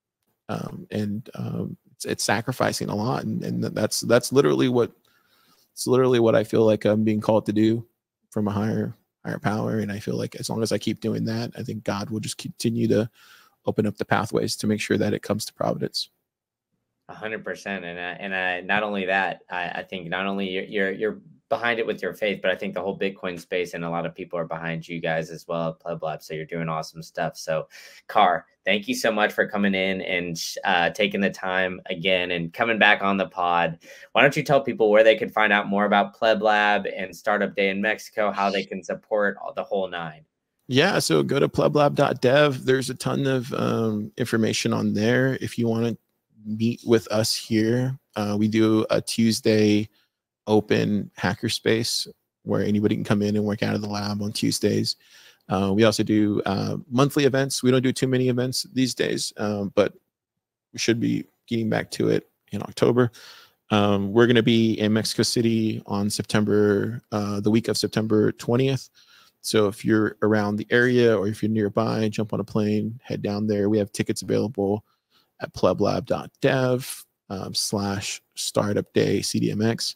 [SPEAKER 1] Um, and um, it's, it's sacrificing a lot. And, and that's that's literally what, it's literally what I feel like I'm being called to do from a higher, higher power. And I feel like as long as I keep doing that, I think God will just continue to open up the pathways to make sure that it comes to providence.
[SPEAKER 2] A hundred percent. And, uh, and uh, not only that, I, I think not only you're, you're, you're behind it with your faith, but I think the whole Bitcoin space and a lot of people are behind you guys as well at Pleb Lab. So you're doing awesome stuff. So Car, thank you so much for coming in and uh, taking the time again and coming back on the pod. Why don't you tell people where they can find out more about Pleb Lab and Startup Day in Mexico, how they can support all, the whole nine?
[SPEAKER 1] Yeah, so go to pleblab dot dev. There's a ton of um, information on there if you want to meet with us here. Uh, we do a Tuesday open hackerspace where anybody can come in and work out of the lab on Tuesdays. Uh, we also do uh, monthly events. We don't do too many events these days, um, but we should be getting back to it in October. Um, we're going to be in Mexico City on September, uh, the week of September twentieth. So if you're around the area or if you're nearby, jump on a plane, head down there. We have tickets available at pleblab.dev um, slash startup day C D M X.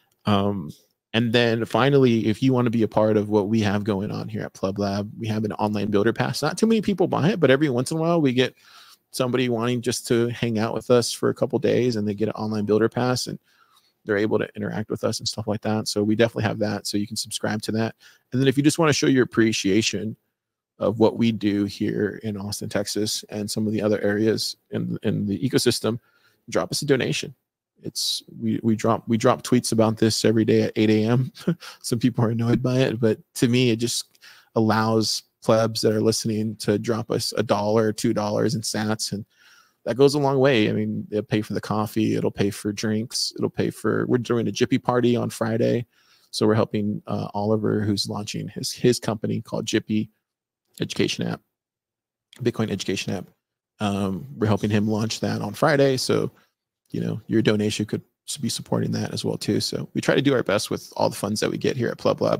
[SPEAKER 1] Um, and then finally, if you want to be a part of what we have going on here at Pleblab, we have an online builder pass. Not too many people buy it, but every once in a while we get somebody wanting just to hang out with us for a couple days and they get an online builder pass and they're able to interact with us and stuff like that. So we definitely have that. So you can subscribe to that. And then if you just want to show your appreciation of what we do here in Austin, Texas, and some of the other areas in, in the ecosystem, drop us a donation. It's we we drop we drop tweets about this every day at eight A M Some people are annoyed by it, but to me, it just allows plebs that are listening to drop us a dollar or two dollars in sats, and that goes a long way. I mean, it'll pay for the coffee, it'll pay for drinks, it'll pay for. We're doing a Jippy party on Friday, so we're helping uh, Oliver, who's launching his his company called Jippy Education App, Bitcoin Education App. Um, we're helping him launch that on Friday, so you know your donation could be supporting that as well too. So we try to do our best with all the funds that we get here at Pleblab,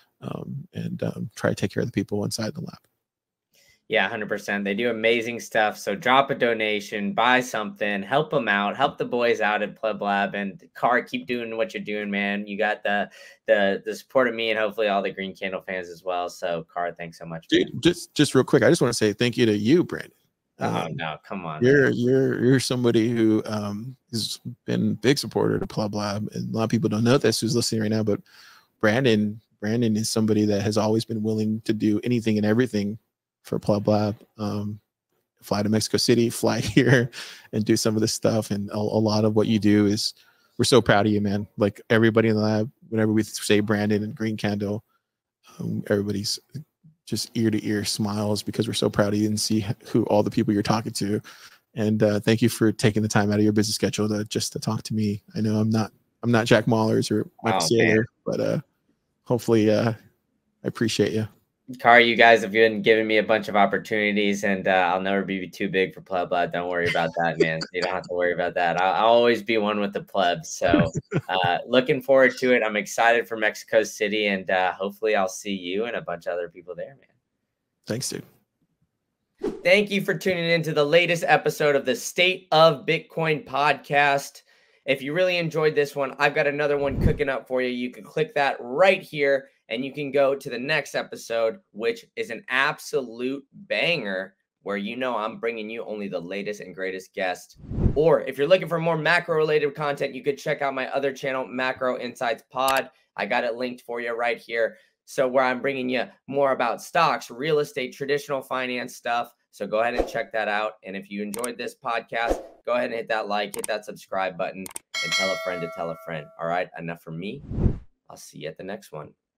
[SPEAKER 1] um, and um, try to take care of the people inside the lab.
[SPEAKER 2] Yeah, one hundred percent. They do amazing stuff. So drop a donation, buy something, help them out, help the boys out at Pleblab. And Car, keep doing what you're doing, man. You got the the the support of me and hopefully all the Green Candle fans as well. So Car, thanks so much.
[SPEAKER 1] Dude,
[SPEAKER 2] man.
[SPEAKER 1] just just real quick, I just want to say thank you to you, Brandon.
[SPEAKER 2] Oh
[SPEAKER 1] um,
[SPEAKER 2] no, come on.
[SPEAKER 1] You're
[SPEAKER 2] man.
[SPEAKER 1] you're you're somebody who um, has been a big supporter to Pleblab, and a lot of people don't know this who's listening right now. But Brandon Brandon is somebody that has always been willing to do anything and everything for Pleblab. Um, fly to Mexico City, fly here, and do some of this stuff. And a, a lot of what you do is, we're so proud of you, man. Like everybody in the lab, whenever we say Brandon and Green Candle, um, everybody's just ear to ear smiles because we're so proud of you and see who all the people you're talking to. And uh, thank you for taking the time out of your busy schedule to just to talk to me. I know I'm not I'm not Jack Mallers or Mike
[SPEAKER 2] Oh,
[SPEAKER 1] Saylor,
[SPEAKER 2] man.
[SPEAKER 1] but uh, hopefully uh, I appreciate you.
[SPEAKER 2] Car, you guys have been giving me a bunch of opportunities, and uh, I'll never be too big for Pleblab. Don't worry about that, man. You don't have to worry about that. I'll, I'll always be one with the plebs. So uh, looking forward to it. I'm excited for Mexico City, and uh, hopefully I'll see you and a bunch of other people there, man.
[SPEAKER 1] Thanks, dude.
[SPEAKER 2] Thank you for tuning in to the latest episode of the State of Bitcoin podcast. If you really enjoyed this one, I've got another one cooking up for you. You can click that right here, and you can go to the next episode, which is an absolute banger, where you know I'm bringing you only the latest and greatest guests. Or if you're looking for more macro-related content, you could check out my other channel, Macro Insights Pod. I got it linked for you right here. So where I'm bringing you more about stocks, real estate, traditional finance stuff. So go ahead and check that out. And if you enjoyed this podcast, go ahead and hit that like, hit that subscribe button, and tell a friend to tell a friend. All right, enough from me. I'll see you at the next one.